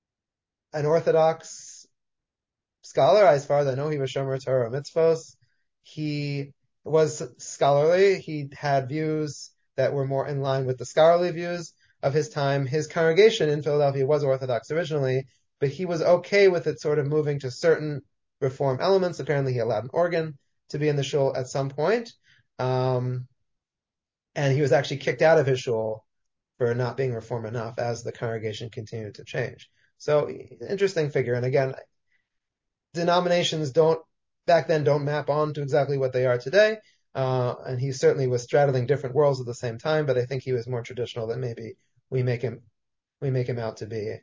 Orthodox scholar. As far as I know, he was Shomer Torah Mitzvos. He was scholarly. He had views that were more in line with the scholarly views of his time. His congregation in Philadelphia was Orthodox originally, but he was okay with it sort of moving to certain reform elements. Apparently he allowed an organ to be in the shul at some point. And he was actually kicked out of his shul for not being reform enough as the congregation continued to change. So interesting figure. And again, denominations back then don't map on to exactly what they are today. And he certainly was straddling different worlds at the same time, but I think he was more traditional than maybe we make him out to be.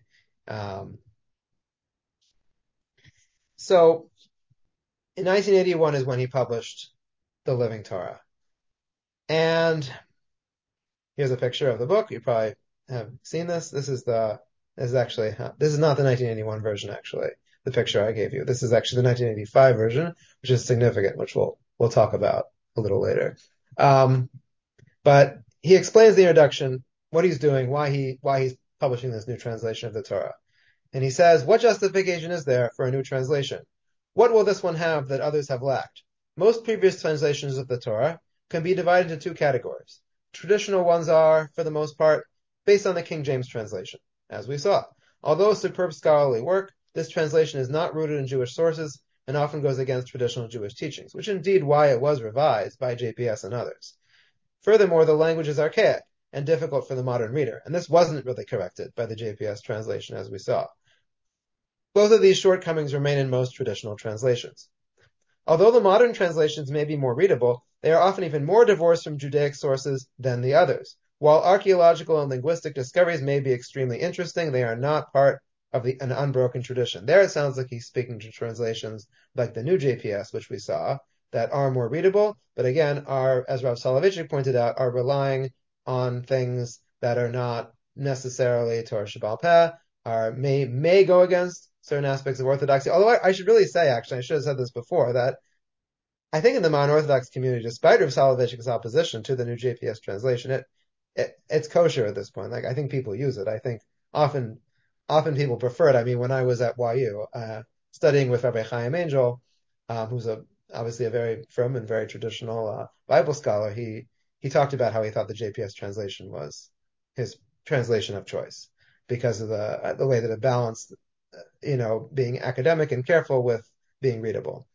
So in 1981 is when he published the Living Torah. And here's a picture of the book. You probably have seen this. This is not the 1981 version, actually, the picture I gave you. This is actually the 1985 version, which is significant, which we'll talk about a little later. But he explains the introduction, what he's doing, why he's publishing this new translation of the Torah. And he says, what justification is there for a new translation? What will this one have that others have lacked? Most previous translations of the Torah can be divided into two categories. Traditional ones are, for the most part, based on the King James translation, as we saw. Although a superb scholarly work, this translation is not rooted in Jewish sources and often goes against traditional Jewish teachings, which is indeed why it was revised by JPS and others. Furthermore, the language is archaic and difficult for the modern reader, and this wasn't really corrected by the JPS translation, as we saw. Both of these shortcomings remain in most traditional translations. Although the modern translations may be more readable, they are often even more divorced from Judaic sources than the others. While archaeological and linguistic discoveries may be extremely interesting, they are not part of an unbroken tradition. There it sounds like he's speaking to translations like the new JPS, which we saw, that are more readable, but again, as Rav Soloveitchik pointed out, are relying on things that are not necessarily Torah Shebaal Peh, may go against certain aspects of orthodoxy. Although I should really say, actually, I should have said this before, that I think in the modern Orthodox community, despite Rav Soloveitchik's opposition to the new JPS translation, it's kosher at this point. Like, I think people use it. I think often people prefer it. I mean, when I was at YU, studying with Rabbi Chaim Angel, who's obviously a very firm and very traditional Bible scholar, he talked about how he thought the JPS translation was his translation of choice because of the way that it balanced, being academic and careful with being readable.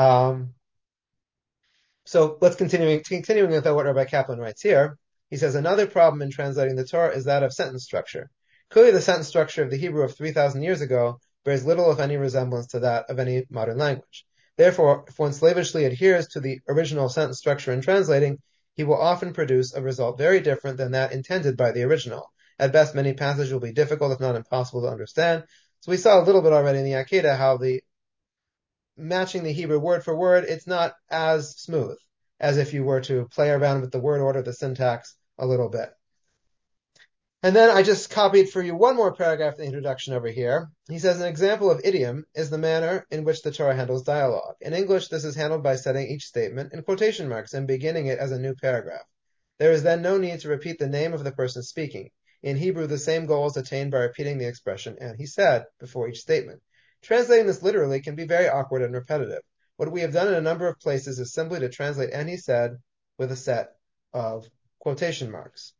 So let's continuing with what Rabbi Kaplan writes here. He says another problem in translating the Torah is that of sentence structure. Clearly, the sentence structure of the Hebrew of 3,000 years ago bears little, if any, resemblance to that of any modern language. Therefore, if one slavishly adheres to the original sentence structure in translating, he will often produce a result very different than that intended by the original. At best, many passages will be difficult, if not impossible, to understand. So we saw a little bit already in the Akedah how the matching the Hebrew word for word, it's not as smooth as if you were to play around with the word order, the syntax a little bit. And then I just copied for you one more paragraph in the introduction over here. He says, an example of idiom is the manner in which the Torah handles dialogue. In English, this is handled by setting each statement in quotation marks and beginning it as a new paragraph. There is then no need to repeat the name of the person speaking. In Hebrew, the same goal is attained by repeating the expression, and he said, before each statement. Translating this literally can be very awkward and repetitive. What we have done in a number of places is simply to translate and he said with a set of quotation marks.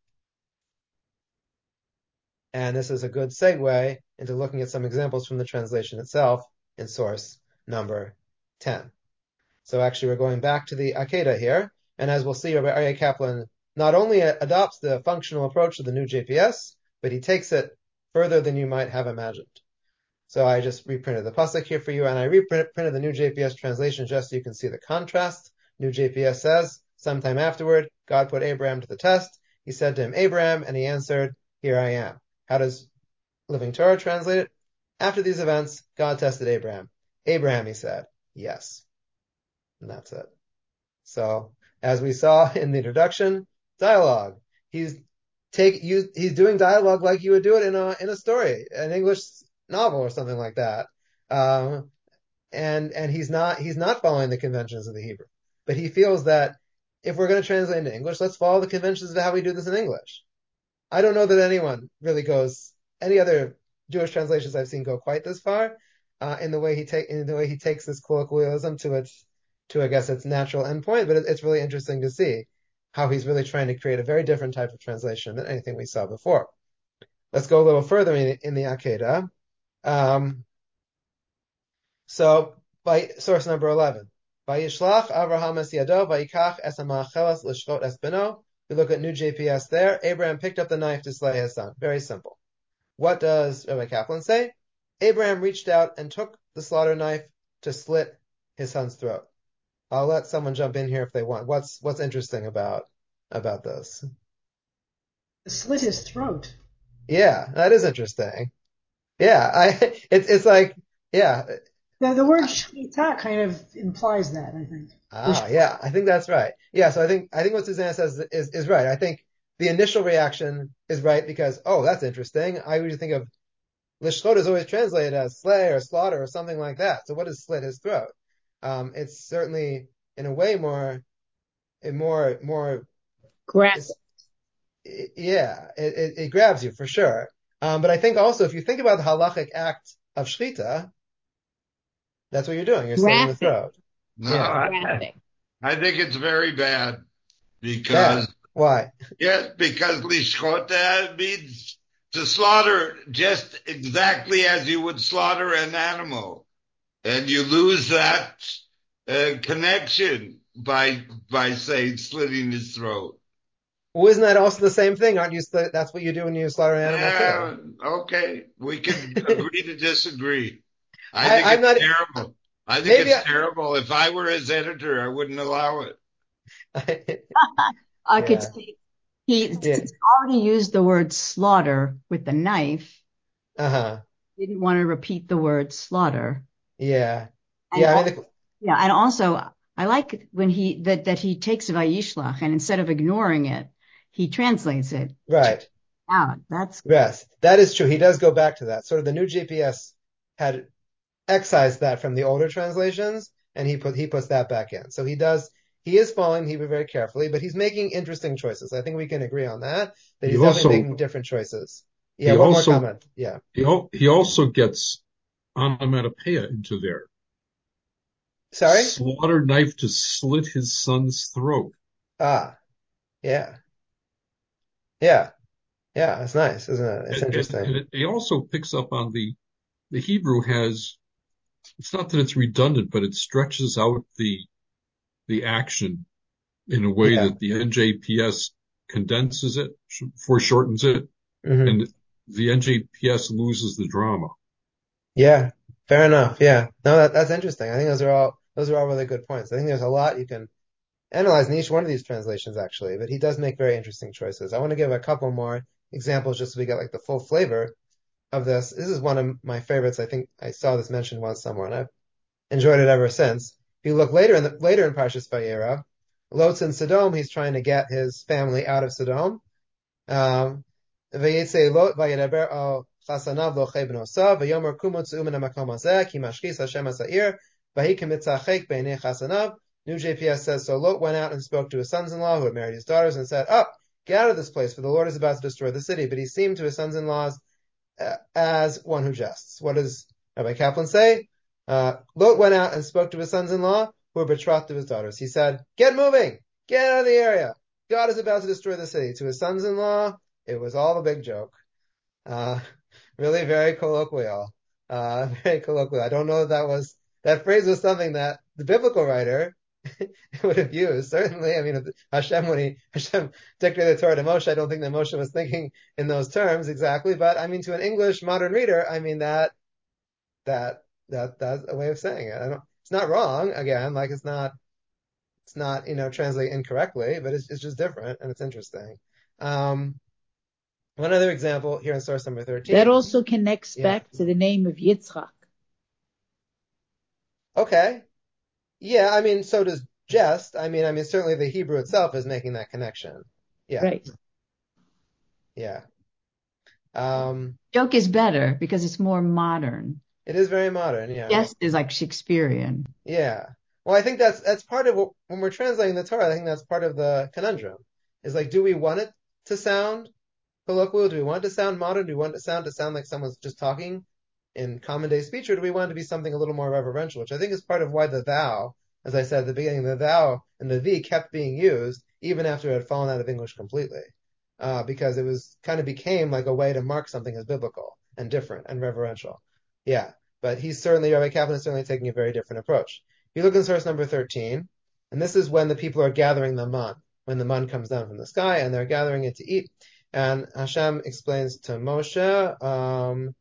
And this is a good segue into looking at some examples from the translation itself in source number 10. So actually we're going back to the Akedah here, and as we'll see, Rabbi Aryeh Kaplan not only adopts the functional approach to the new JPS, but he takes it further than you might have imagined. So I just reprinted the pasuk here for you, and I reprinted the new JPS translation just so you can see the contrast. New JPS says, sometime afterward, God put Abraham to the test. He said to him, Abraham, and he answered, here I am. How does Living Torah translate it? After these events, God tested Abraham. Abraham, he said, yes. And that's it. So, as we saw in the introduction, dialogue. He's doing dialogue like you would do it in a story, an English novel or something like that. And he's not following the conventions of the Hebrew. But he feels that if we're going to translate into English, let's follow the conventions of how we do this in English. I don't know that anyone really goes, any other Jewish translations I've seen go quite this far, in the way he takes this colloquialism to I guess its natural endpoint, but it's really interesting to see how he's really trying to create a very different type of translation than anything we saw before. Let's go a little further in the Akedah. So by source number 11, Vayishlach Avraham es yado vayikach es ha'ma'acheles l'shchot es beno. We look at new JPS there. Abraham picked up the knife to slay his son. Very simple. What does Rabbi Kaplan say? Abraham reached out and took the slaughter knife to slit his son's throat. I'll let someone jump in here if they want. What's interesting about this? Slit his throat. Yeah, that is interesting. Yeah, it's like, yeah. The word shchita kind of implies that, I think. Yeah, I think that's right. Yeah, so I think what Susanna says is right. I think the initial reaction is right because, oh, that's interesting. I usually think of lishchot is always translated as slay or slaughter or something like that. So what is slit his throat? It's certainly in a way more graphic. It grabs you for sure. But I think also if you think about the halachic act of shchita, that's what you're doing. You're slitting the throat. No, Yeah. I think it's very bad Bad. because Why? yes, because lishchota means to slaughter just exactly as you would slaughter an animal, and you lose that connection by saying slitting his throat. Well, isn't that also the same thing? Aren't you? That's what you do when you slaughter an animal too. Okay, we can agree to disagree. I think it's terrible. I think it's terrible. If I were his editor, I wouldn't allow it. I could see he's already used the word slaughter with the knife. Didn't want to repeat the word slaughter. Yeah. And and also I like when he takes Vayishlach and instead of ignoring it, he translates it. Right. Out. That's yes, that is true. He does go back to that. Sort of the new JPS had excised that from the older translations, and he puts that back in. So he is following Hebrew very carefully, but he's making interesting choices. I think we can agree on that he's definitely making different choices. Yeah, one more comment. Yeah. He also gets onomatopoeia into there. Sorry? Slaughter knife to slit his son's throat. Yeah. Yeah. Yeah, it's nice, isn't it? It's interesting. And he also picks up on the Hebrew has, it's not that it's redundant, but it stretches out the action in a way that the NJPS condenses it, foreshortens it, and the NJPS loses the drama. Yeah, fair enough. Yeah, no, that's interesting. I think those are all really good points. I think there's a lot you can analyze in each one of these translations, actually. But he does make very interesting choices. I want to give a couple more examples just so we get like the full flavor of this. This is one of my favorites. I think I saw this mentioned once somewhere, and I've enjoyed it ever since. If you look later in Parshas Vayera, Lot's in Sodom. He's trying to get his family out of Sodom. Vayetze Lot vayedaber al chasanav lochei b'nosav vayomer kumu tz'u min hamakom hazeh ki mashkis Hashem ha'sa'ir vahikim mitzachek b'nei chasanav. New JPS says, so Lot went out and spoke to his sons-in-law who had married his daughters and said, get out of this place, for the Lord is about to destroy the city. But he seemed to his sons-in-laws as one who jests. What does Rabbi Kaplan say? Lot went out and spoke to his sons-in-law who were betrothed to his daughters. He said, get moving, get out of the area. God is about to destroy the city. To his sons-in-law, it was all a big joke. Really very colloquial. Very colloquial. I don't know if that phrase was something that the biblical writer would have used. Certainly, I mean, Hashem dictated the Torah to Moshe, I don't think that Moshe was thinking in those terms exactly, but I mean, to an English modern reader, I mean, that's a way of saying it. It's not wrong, again, like it's not, translated incorrectly, but it's just different, and it's interesting. One other example here in source number 13. That also connects back to the name of Yitzchak. Okay. Yeah, I mean, so does jest. I mean, certainly the Hebrew itself is making that connection. Yeah. Right. Yeah. Joke is better because it's more modern. It is very modern, yeah. Jest is like Shakespearean. Yeah. Well, I think that's part of when we're translating the Torah, I think that's part of the conundrum. Is like, do we want it to sound colloquial? Do we want it to sound modern? Do we want it to sound like someone's just talking in common day speech, or do we want it to be something a little more reverential, which I think is part of why the thou, as I said at the beginning, the thou and the thee kept being used even after it had fallen out of English completely, because it became like a way to mark something as biblical and different and reverential. Yeah, but Rabbi Kaplan is certainly taking a very different approach. If you look in source number 13, and this is when the people are gathering the man, when the man comes down from the sky and they're gathering it to eat, and Hashem explains to Moshe,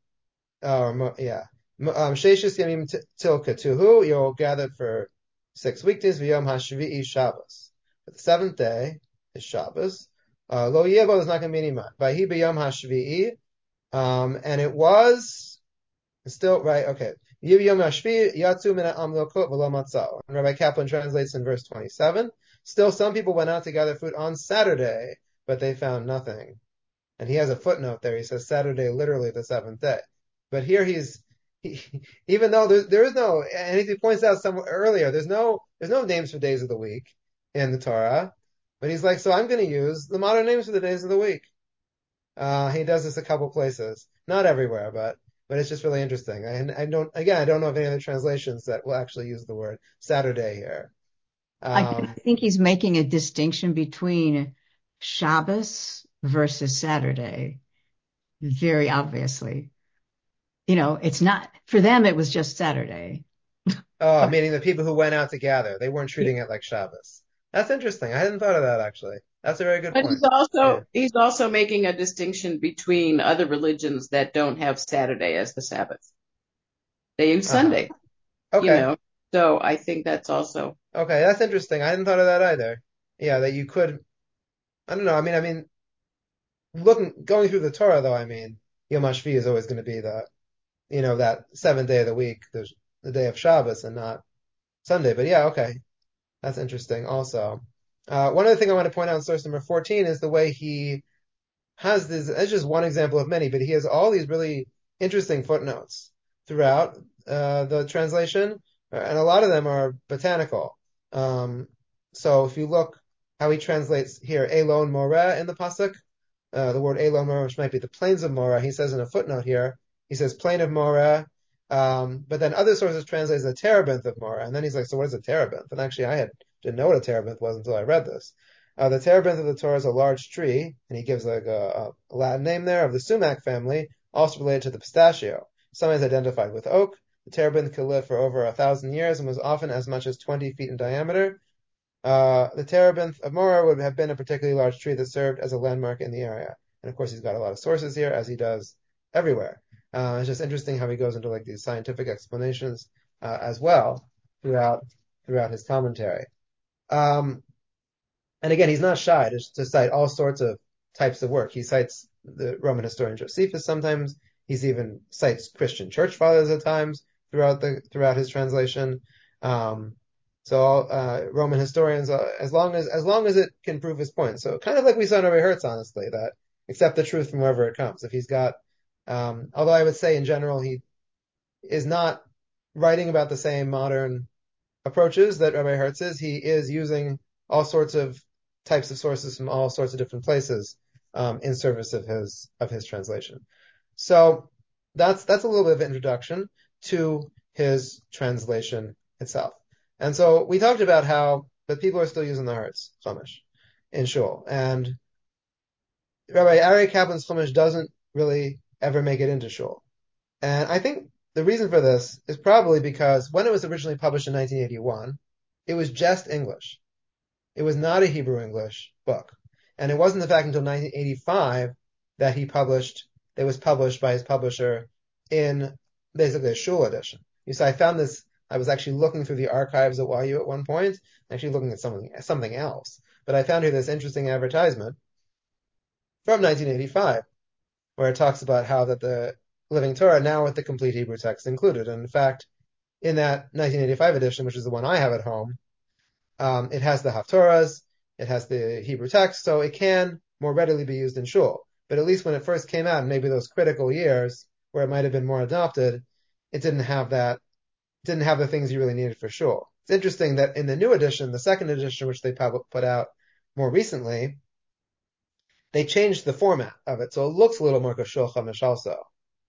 Sheishis Yamim Tilkatuhu, you'll gather for 6 weekdays, V'yom HaShvi'i Shabbos. But the 7th day is Shabbos. Lo Yevo, there's not going to be any man. V'hi B'yom HaShvi'i, and it was still, right, okay. Yom HaShvi'i Yatsu Min Ha'am Lokot V'lo Matzah. And Rabbi Kaplan translates in verse 27. Still, some people went out to gather food on Saturday, but they found nothing. And he has a footnote there. He says Saturday, literally the 7th day. But here even though there is no, and he points out somewhere earlier, there's no names for days of the week in the Torah. But he's like, so I'm going to use the modern names for the days of the week. He does this a couple places, not everywhere, but it's just really interesting. And I don't know of any other translations that will actually use the word Saturday here. I think he's making a distinction between Shabbos versus Saturday, very obviously. It's not, for them, it was just Saturday. Oh, meaning the people who went out to gather, they weren't treating it like Shabbos. That's interesting. I hadn't thought of that, actually. That's a very good point. But he's also making a distinction between other religions that don't have Saturday as the Sabbath. They use Sunday. Okay. So I think that's also. Okay, that's interesting. I hadn't thought of that either. Yeah, that you could, I don't know. I mean, going through the Torah, though, Yom HaShvi is always going to be that 7th day of the week, there's the day of Shabbos and not Sunday. But yeah, okay. That's interesting also. One other thing I want to point out in source number 14 is the way he has this, it's just one example of many, but he has all these really interesting footnotes throughout. the translation, and a lot of them are botanical. So if you look how he translates here, Elon Moreh in the pasuk, the word Elon Moreh, which might be the plains of Moreh, he says in a footnote here, he says plain of Moreh, but then other sources translate as the terebinth of Moreh, and then he's like, so what is a terebinth? And actually didn't know what a terebinth was until I read this. The terebinth of the Torah is a large tree, and he gives like a Latin name there, of the sumac family, also related to the pistachio. Sometimes identified with oak. The terebinth could live for over 1,000 years and was often as much as 20 feet in diameter. The terebinth of Moreh would have been a particularly large tree that served as a landmark in the area. And of course, he's got a lot of sources here, as he does everywhere. It's just interesting how he goes into like these scientific explanations as well throughout his commentary. And again, he's not shy to cite all sorts of types of work. He cites the Roman historian Josephus sometimes. He's even cites Christian church fathers at times throughout his translation. Roman historians, as long as it can prove his point. So kind of like we saw in Rabbi Hertz, honestly, that accept the truth from wherever it comes. If he's got, although I would say in general he is not writing about the same modern approaches that Rabbi Hertz is, he is using all sorts of types of sources from all sorts of different places in service of his translation. So that's a little bit of introduction to his translation itself. And so we talked about how that people are still using the Hertz Chumash in Shul, and Rabbi Aryeh Kaplan's Chumash doesn't really ever make it into Shul. And I think the reason for this is probably because when it was originally published in 1981, it was just English. It was not a Hebrew English book. And it wasn't, in fact, until 1985 that it was published by his publisher in basically a Shul edition. So I found this, I was actually looking through the archives at YU at one point, actually looking at something else. But I found here this interesting advertisement from 1985, where it talks about how that the Living Torah, now with the complete Hebrew text included. And in fact, in that 1985 edition, which is the one I have at home, it has the Haftorahs, it has the Hebrew text, so it can more readily be used in Shul. But at least when it first came out, maybe those critical years where it might have been more adopted, it didn't have the things you really needed for Shul. It's interesting that in the new edition, the second edition, which they put out more recently, they changed the format of it, so it looks a little more Shul Chumash also.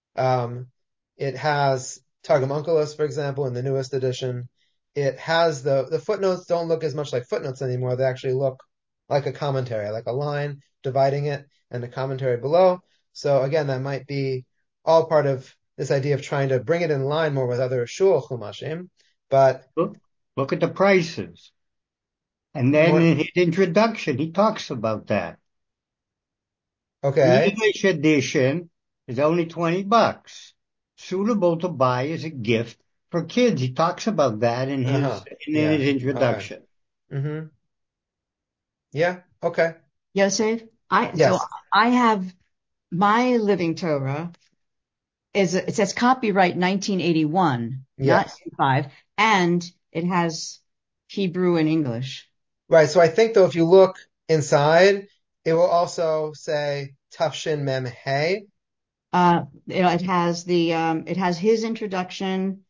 It has Targum Onkelos, for example, in the newest edition. It has the footnotes don't look as much like footnotes anymore. They actually look like a commentary, like a line dividing it and a commentary below. So again, that might be all part of this idea of trying to bring it in line more with other Shul Chumashim. But look at the prices. And then in his introduction, he talks about that. Okay. The English edition is only $20, suitable to buy as a gift for kids. He talks about that in his introduction. Okay. Mm-hmm. Yeah. Okay. Yosef, so I have my Living Torah it says copyright 1981, not 85, and it has Hebrew and English. Right. So I think though, if you look inside, it will also say Tafshin Mem Hey. It has his introduction,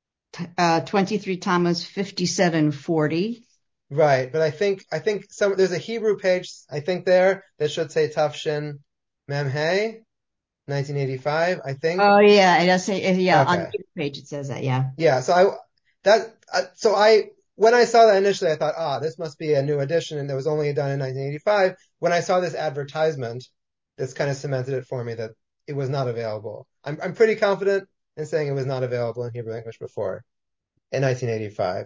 23 Tammuz 5740. Right, but I think there's a Hebrew page I think there that should say Tafshin Mem Hey, 1985. I think. Oh yeah, it does say okay. On the Hebrew page it says that. Yeah. Yeah. So when I saw that initially, I thought, this must be a new edition, and it was only done in 1985. When I saw this advertisement, this kind of cemented it for me that it was not available. I'm pretty confident in saying it was not available in Hebrew English before in 1985.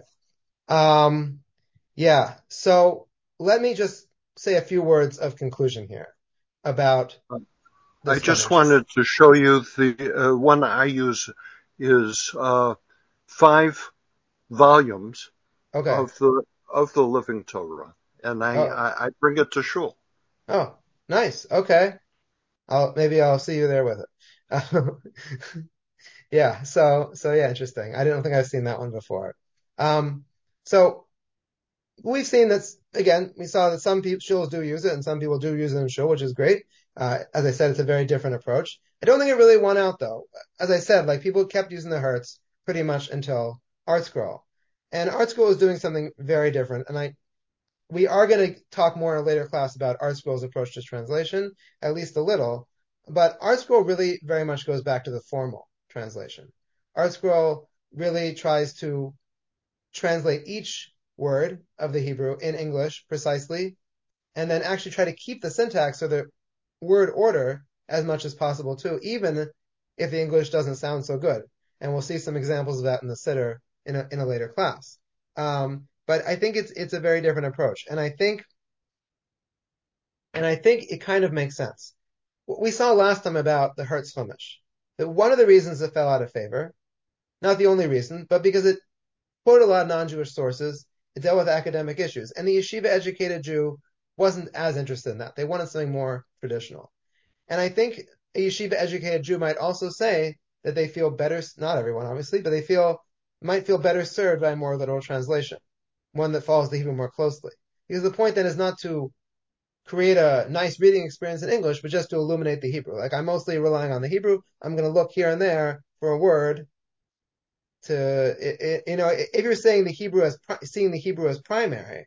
Yeah. So let me just say a few words of conclusion here about. I just wanted to show you the one I use is 5 volumes of the Living Torah, and I bring it to Shul. Oh, nice. Okay. Maybe I'll see you there with it. Yeah. So yeah, interesting. I don't think I've seen that one before. So we've seen that again. We saw that some shuls do use it, and some people do use it in shul, which is great. As I said, it's a very different approach. I don't think it really won out though. As I said, like people kept using the Hertz pretty much until ArtScroll. And ArtScroll is doing something very different. And we are going to talk more in a later class about ArtScroll's approach to translation, at least a little. But ArtScroll really very much goes back to the formal translation. ArtScroll really tries to translate each word of the Hebrew in English precisely, and then actually try to keep the syntax or the word order as much as possible too, even if the English doesn't sound so good. And we'll see some examples of that in the Siddur in a later class. But I think it's a very different approach, and I think it kind of makes sense. What we saw last time about the Hertz Chumash, that one of the reasons it fell out of favor, not the only reason, but because it quoted a lot of non-Jewish sources, it dealt with academic issues, and the yeshiva-educated Jew wasn't as interested in that. They wanted something more traditional. And I think a yeshiva-educated Jew might also say that they feel better, not everyone obviously, but they might feel better served by a more literal translation, one that follows the Hebrew more closely. Because the point then is not to create a nice reading experience in English, but just to illuminate the Hebrew. Like, I'm mostly relying on the Hebrew. I'm going to look here and there for a word if you're saying seeing the Hebrew as primary,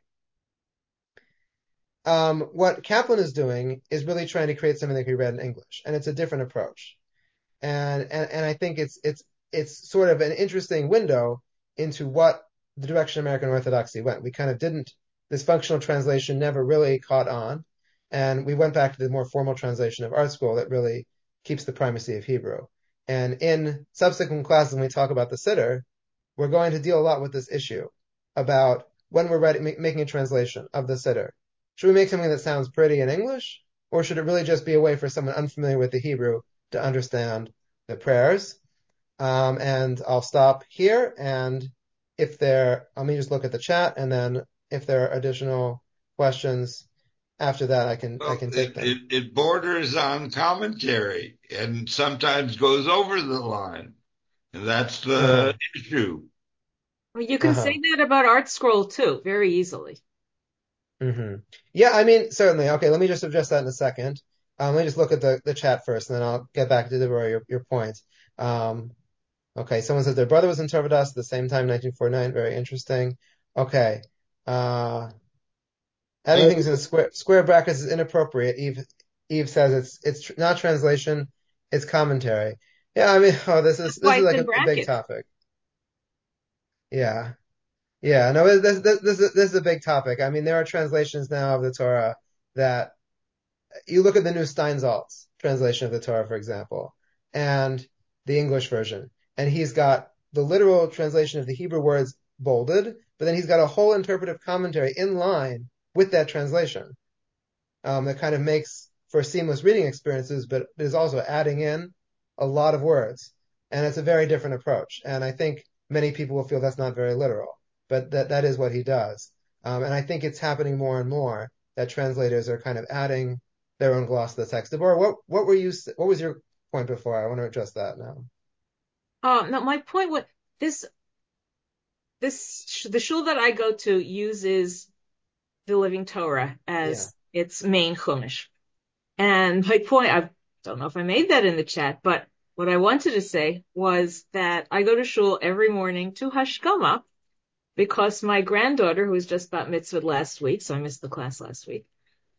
what Kaplan is doing is really trying to create something that can be read in English, and it's a different approach. And I think it's sort of an interesting window into what the direction American Orthodoxy went. We kind of this functional translation never really caught on, and we went back to the more formal translation of ArtScroll that really keeps the primacy of Hebrew. And in subsequent classes, when we talk about the Siddur, we're going to deal a lot with this issue about when we're making a translation of the Siddur. Should we make something that sounds pretty in English, or should it really just be a way for someone unfamiliar with the Hebrew to understand the prayers? And I'll stop here, and let me just look at the chat, and then if there are additional questions after that, I can take them. It borders on commentary and sometimes goes over the line. And that's the issue. Well, you can say that about ArtScroll too, very easily. Mm-hmm. Yeah, I mean, certainly. Okay, let me just address that in a second. Let me just look at the chat first, and then I'll get back to your point. Okay, someone says their brother was in Torvadas at the same time, 1949. Very interesting. Okay. Adding things in square brackets is inappropriate. Eve says it's not translation, it's commentary. Yeah, I mean, this is like a big topic. Yeah. No, this is a big topic. I mean, there are translations now of the Torah that you look at the new Steinsaltz translation of the Torah, for example, and the English version, and he's got the literal translation of the Hebrew words bolded, but then he's got a whole interpretive commentary in line with that translation that kind of makes for seamless reading experiences, but is also adding in a lot of words. And it's a very different approach. And I think many people will feel that's not very literal, but that is what he does. And I think it's happening more and more that translators are kind of adding their own gloss to the text. Deborah, what was your point before? I want to address that now. No, my point was the shul that I go to uses the Living Torah as its main chumash. And my point, I don't know if I made that in the chat, but what I wanted to say was that I go to shul every morning to Hashkama because my granddaughter, who was just bat mitzvah last week, so I missed the class last week,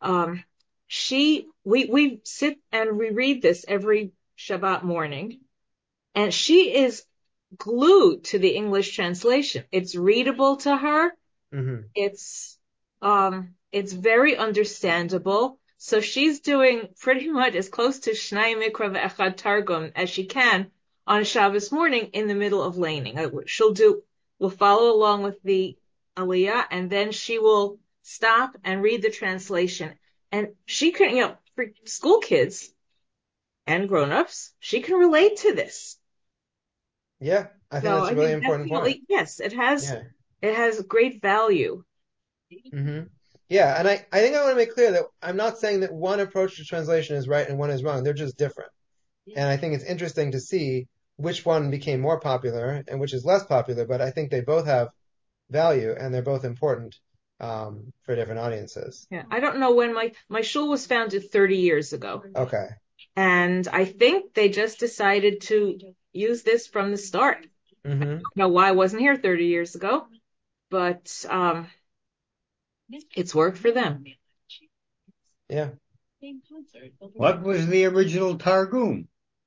we sit and we read this every Shabbat morning, and she is glued to the English translation. It's readable to her. Mm-hmm. It's very understandable. So she's doing pretty much as close to Shnai Mikra ve'echad Targum as she can on Shabbos morning in the middle of laning. We'll follow along with the Aliyah, and then she will stop and read the translation. And she can, for school kids and grown-ups, she can relate to this. Yeah, I think that's a really important point. Yes, it has great value. Mm-hmm. Yeah, and I think I want to make clear that I'm not saying that one approach to translation is right and one is wrong. They're just different. And I think it's interesting to see which one became more popular and which is less popular, but I think they both have value and they're both important for different audiences. Yeah, I don't know when my shul was founded 30 years ago. Okay. And I think they just decided to use this from the start. I don't know why I wasn't here 30 years ago, but it's worked for them. Yeah. What was the original Targum?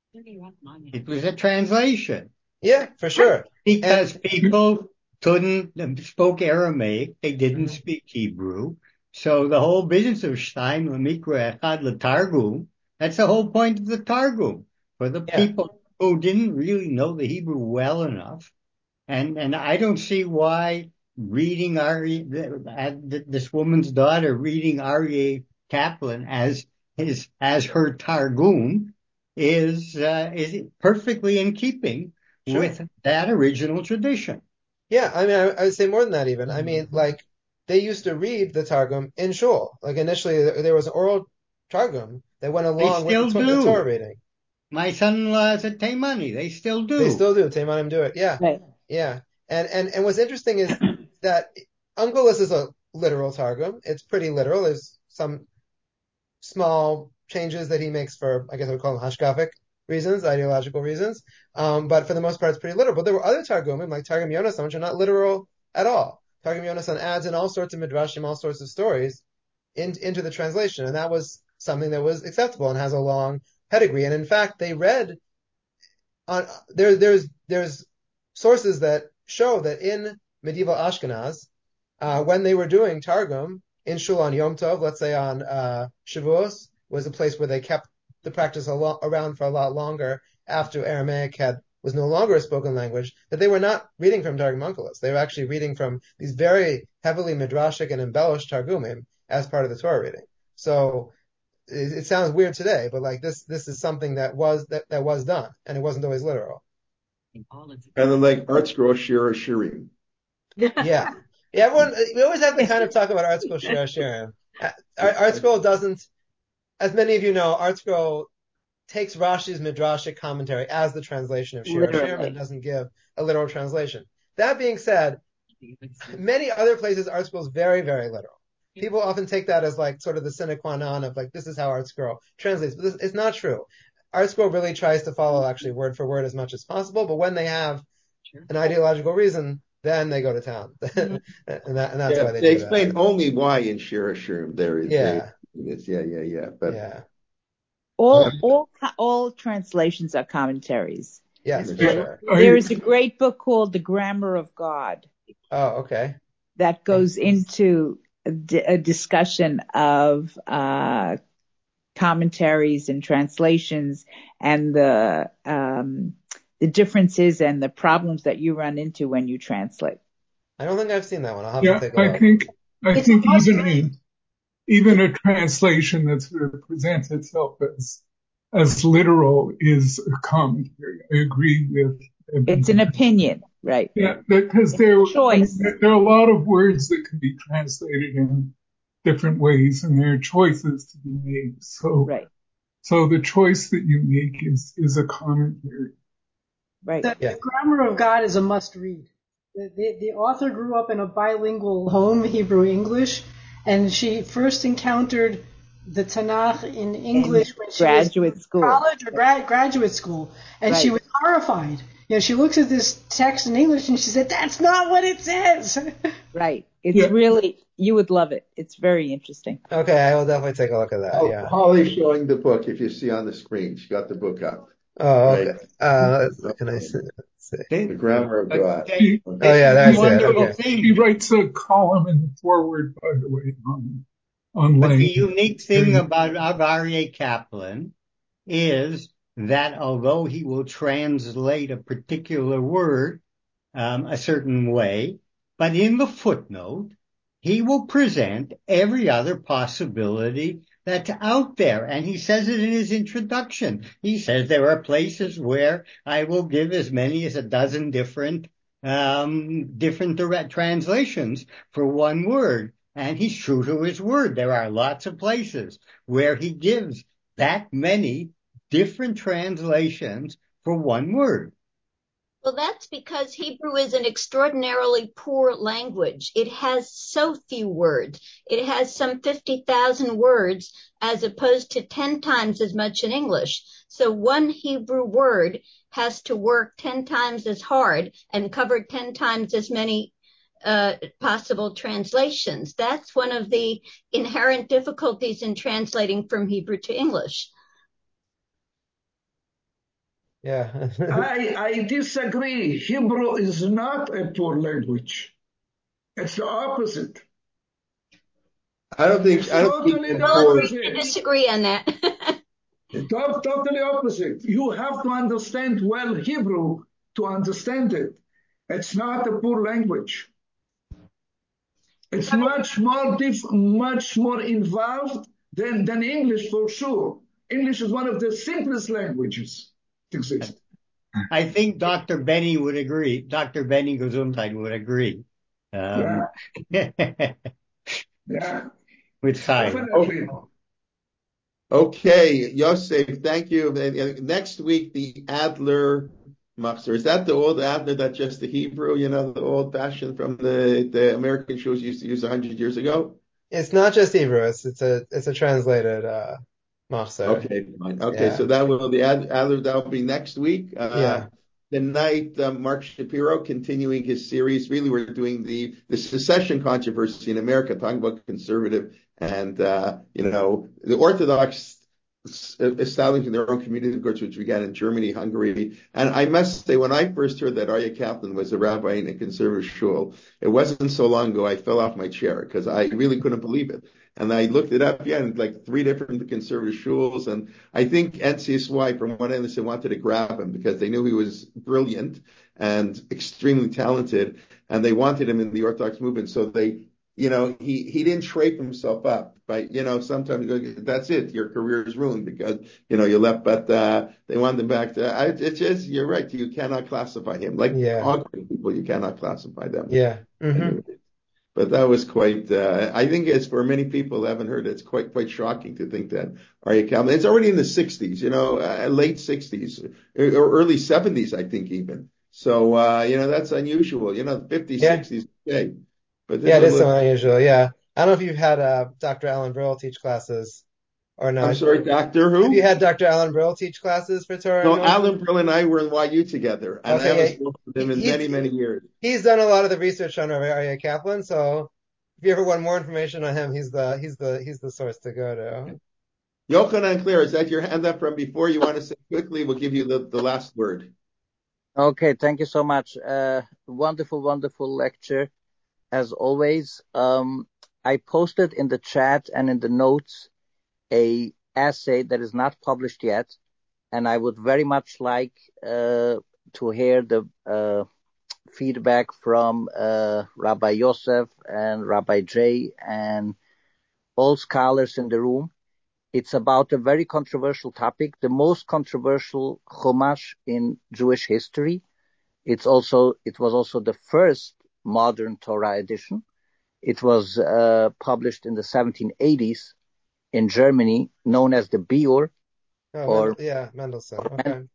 It was a translation. Yeah, for sure. Because people spoke Aramaic, they didn't speak Hebrew. So the whole business of Shtayim L'Mikra Echad L'Targum, that's the whole point of the Targum. For the people who didn't really know the Hebrew well enough. And I don't see why reading this woman's daughter reading Aryeh Kaplan as her Targum is perfectly in keeping with that original tradition. Yeah, I mean, I would say more than that even. I mean, like, they used to read the Targum in shul. Like, initially, there was an oral Targum that went along with the Torah reading. My son-in-law is a Taimani. They still do. They still do. Taimanim do it. Yeah. Right. Yeah. And what's interesting is that Onkelos is a literal Targum. It's pretty literal. There's some small changes that he makes for, I guess I would call them hashkafic reasons, ideological reasons. But for the most part, it's pretty literal. But there were other Targumim, like Targum Yonasan, which are not literal at all. Targum Yonasan adds in all sorts of midrashim, all sorts of stories into the translation. And that was something that was acceptable and has a long pedigree. And in fact, they read on, there's sources that show that in medieval Ashkenaz, when they were doing Targum in Shul on Yom Tov, let's say on Shavuos, was a place where they kept the practice around for a lot longer after Aramaic was no longer a spoken language, that they were not reading from Targum Onkelos. They were actually reading from these very heavily midrashic and embellished Targumim as part of the Torah reading. So it sounds weird today, but like this is something that was done, and it wasn't always literal. And then like Art Scroll Shir Shirim. Yeah. Yeah, we always have to kind of talk about Art Scroll Shir Shirim. Art Scroll doesn't, as many of you know, Art Scroll takes Rashi's midrashic commentary as the translation of Shir Shirim and doesn't give a literal translation. That being said, many other places Art Scroll is very, very literal. People often take that as like sort of the sine qua non of like, this is how Art Scroll translates, but it's not true. Art Scroll really tries to follow actually word for word as much as possible, but when they have an ideological reason, then they go to town. and that's why they explain only why in Shir Shirim there is but all translations are commentaries. Yes, for sure. There is a great book called The Grammar of God. Oh, okay. That goes into a discussion of commentaries and translations and the differences and the problems that you run into when you translate. I don't think I've seen that one. I'll have to take a look. I think even a translation that sort of presents itself as literal is a commentary. I agree with. It's an opinion, right? Yeah, because there are a lot of words that can be translated in different ways, and there are choices to be made. So the choice that you make is a commentary. Right. The Grammar of God is a must-read. The author grew up in a bilingual home, Hebrew-English, and she first encountered the Tanakh in English when she was in college or graduate school, and she was horrified. You know, she looks at this text in English and she said, "That's not what it says." Right. It's really, you would love it. It's very interesting. Okay, I will definitely take a look at that. Holly's showing the book. If you see on the screen, she got the book up. Oh, okay. Can I see? The Grammar of God. He writes a column in the foreword, by the way, on But the unique thing about Aryeh Kaplan is that although he will translate a particular word a certain way, but in the footnote, he will present every other possibility that's out there. And he says it in his introduction. He says there are places where I will give as many as a dozen different direct translations for one word. And he's true to his word. There are lots of places where he gives that many different translations for one word. Well, that's because Hebrew is an extraordinarily poor language. It has so few words. It has some 50,000 words as opposed to 10 times as much in English. So one Hebrew word has to work 10 times as hard and cover 10 times as many possible translations. That's one of the inherent difficulties in translating from Hebrew to English. Yeah. I disagree. Hebrew is not a poor language. It's the opposite. I don't think I disagree on that. Totally opposite. You have to understand well Hebrew to understand it. It's not a poor language. It's much more involved than English for sure. English is one of the simplest languages that exist. I think Dr. Benny would agree. Dr. Benny Gesundheit would agree. Yeah. With Chaim. Okay, Yosef, thank you. Next week, the Adler Machzor. Is that the old Adler that's just the Hebrew, the old fashioned from the American Jews used to use 100 years ago? It's not just Hebrew. It's a translated Machzor. Okay, fine. Okay, yeah. So that will the Adler that will be next week. Tonight, Mark Shapiro continuing his series. Really, we're doing the secession controversy in America, talking about conservative and the Orthodox establishing their own community groups, which began in Germany, Hungary. And I must say, when I first heard that Aryeh Kaplan was a rabbi in a conservative shul, it wasn't so long ago I fell off my chair because I really couldn't believe it. And I looked it up, and like 3 different conservative shuls. And I think NCSY, from what I understand, wanted to grab him because they knew he was brilliant and extremely talented, and they wanted him in the Orthodox movement. So they, he didn't shape himself up. But, sometimes you go, that's it. Your career is ruined because, you left. But they wanted him back to, it's just, you're right. You cannot classify him. Like people, you cannot classify them. Yeah. Mm-hmm. But that was quite, I think it's for many people who haven't heard, it's quite shocking to think that Aryeh Kaplan, it's already in the 60s, late 60s or early 70s, I think even. So, that's unusual, 50s, 60s, okay. But it is so unusual. Yeah. I don't know if you've had Dr. Alan Brill teach classes or not. I'm sorry, Dr. Who? Have you had Dr. Alan Brill teach classes for Torah? No, Alan Brill and I were in YU together, and I haven't spoken with him in many, many years. He's done a lot of the research on Aryeh Kaplan, so if you ever want more information on him, he's the source to go to. Yochanan Claire, is that your hand up from before? You want to say quickly? We'll give you the last word. Okay, thank you so much. Wonderful lecture, as always. I posted in the chat and in the notes a essay that is not published yet, and I would very much like to hear the feedback from Rabbi Yosef and Rabbi Jay and all scholars in the room. It's about a very controversial topic, the most controversial Chumash in Jewish history. It was also the first modern Torah edition. It was published in the 1780s in Germany, known as the Biur. Mendelssohn. Okay.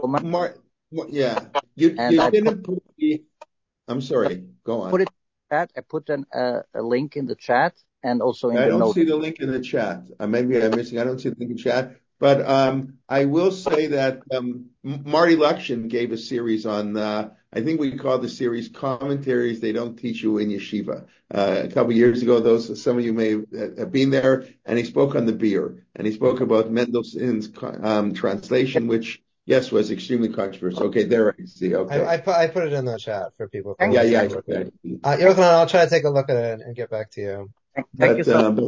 So, you didn't put the. I'm sorry. Go on. I put a link in the chat and also in the notes. I don't see the link in the chat. Maybe I'm missing. I don't see the link in the chat. But I will say that Marty Lukshin gave a series on, I think we call the series Commentaries They Don't Teach You in Yeshiva. A couple of years ago, some of you may have been there, and he spoke on the Biur, and he spoke about Mendelssohn's translation, which, yes, was extremely controversial. Okay, there I see. Okay, I put it in the chat for people. Okay. Yochanan, I'll try to take a look at it and get back to you. Thank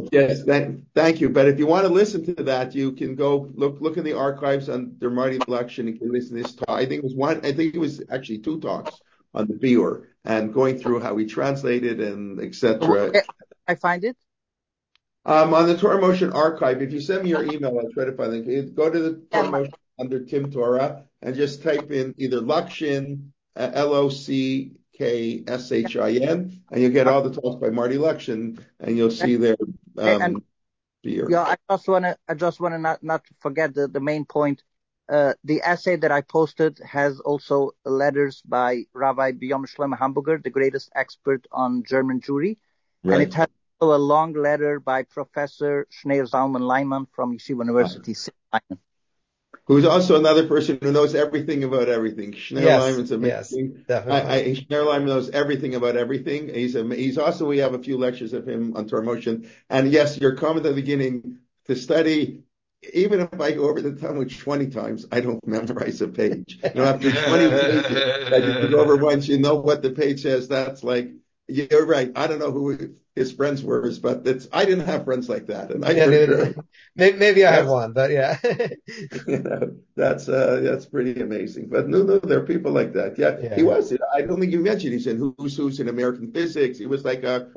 you. But if you want to listen to that, you can go look in the archives under Marty Lukshin. You can listen to this talk. I think it was actually 2 talks on the Biur and going through how he translated and etc. I find it on the Torah Motion archive. If you send me your email, I'll try to find it. Go to the Torah Motion under Tim Torah and just type in either Lukshin, LOCKSHIN, and you'll get all the talks by Marty Lukshin, and you'll see there. I just want to not forget the main point. The essay that I posted has also letters by Rabbi Biyom Shlomo Hamburger, the greatest expert on German Jewry, and it has also a long letter by Professor Schneur Zalman Leiman from Yeshiva University. who's also another person who knows everything about everything. Schneur Lyman's amazing. Yes, definitely. Schneur Lyman knows everything about everything. He's also, we have a few lectures of him on Torah Motion. And yes, your comment at the beginning, to study, even if I go over the Talmud 20 times, I don't memorize a page. After 20 pages that you go over once, you know what the page says. That's like, you're right. I don't know who his friends were, but I didn't have friends like that. And maybe I have one, but yeah. That's pretty amazing. But no, there are people like that. Yeah. He was. I don't think you mentioned he's in Who's in American Physics. He was like a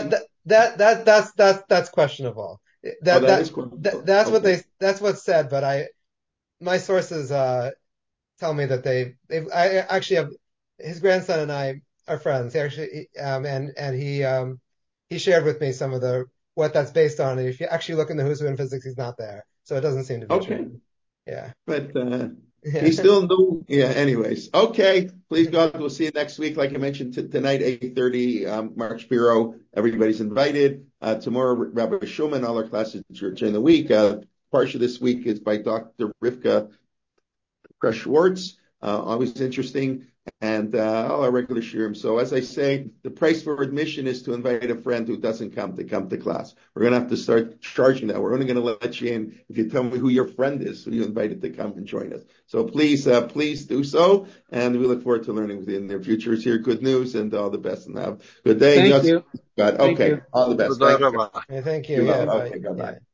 that's questionable. That's okay. That's what's said. But my sources tell me that I actually have his grandson and I are friends. He actually and he shared with me some of what that's based on. And if you actually look in the Who's Who in Physics, he's not there. So it doesn't seem to be true. Yeah. But he's still new. Yeah. Anyways. Okay. Please God, we'll see you next week. Like I mentioned tonight, 8:30, Mark Spiro. Everybody's invited. Tomorrow, Rabbi Shulman, all our classes during the week. Parsha this week is by Dr. Rivka Schwartz. Always interesting. And all our regular shirim. So as I say, the price for admission is to invite a friend who doesn't come to class. We're going to have to start charging that. We're only going to let you in if you tell me who your friend is, who you invited to come and join us. So please do so. And we look forward to learning with you in the future. It's here. Good news and all the best. And have a good day. Thank you. Okay. All the best. Thank you. Yeah, okay. Bye-bye.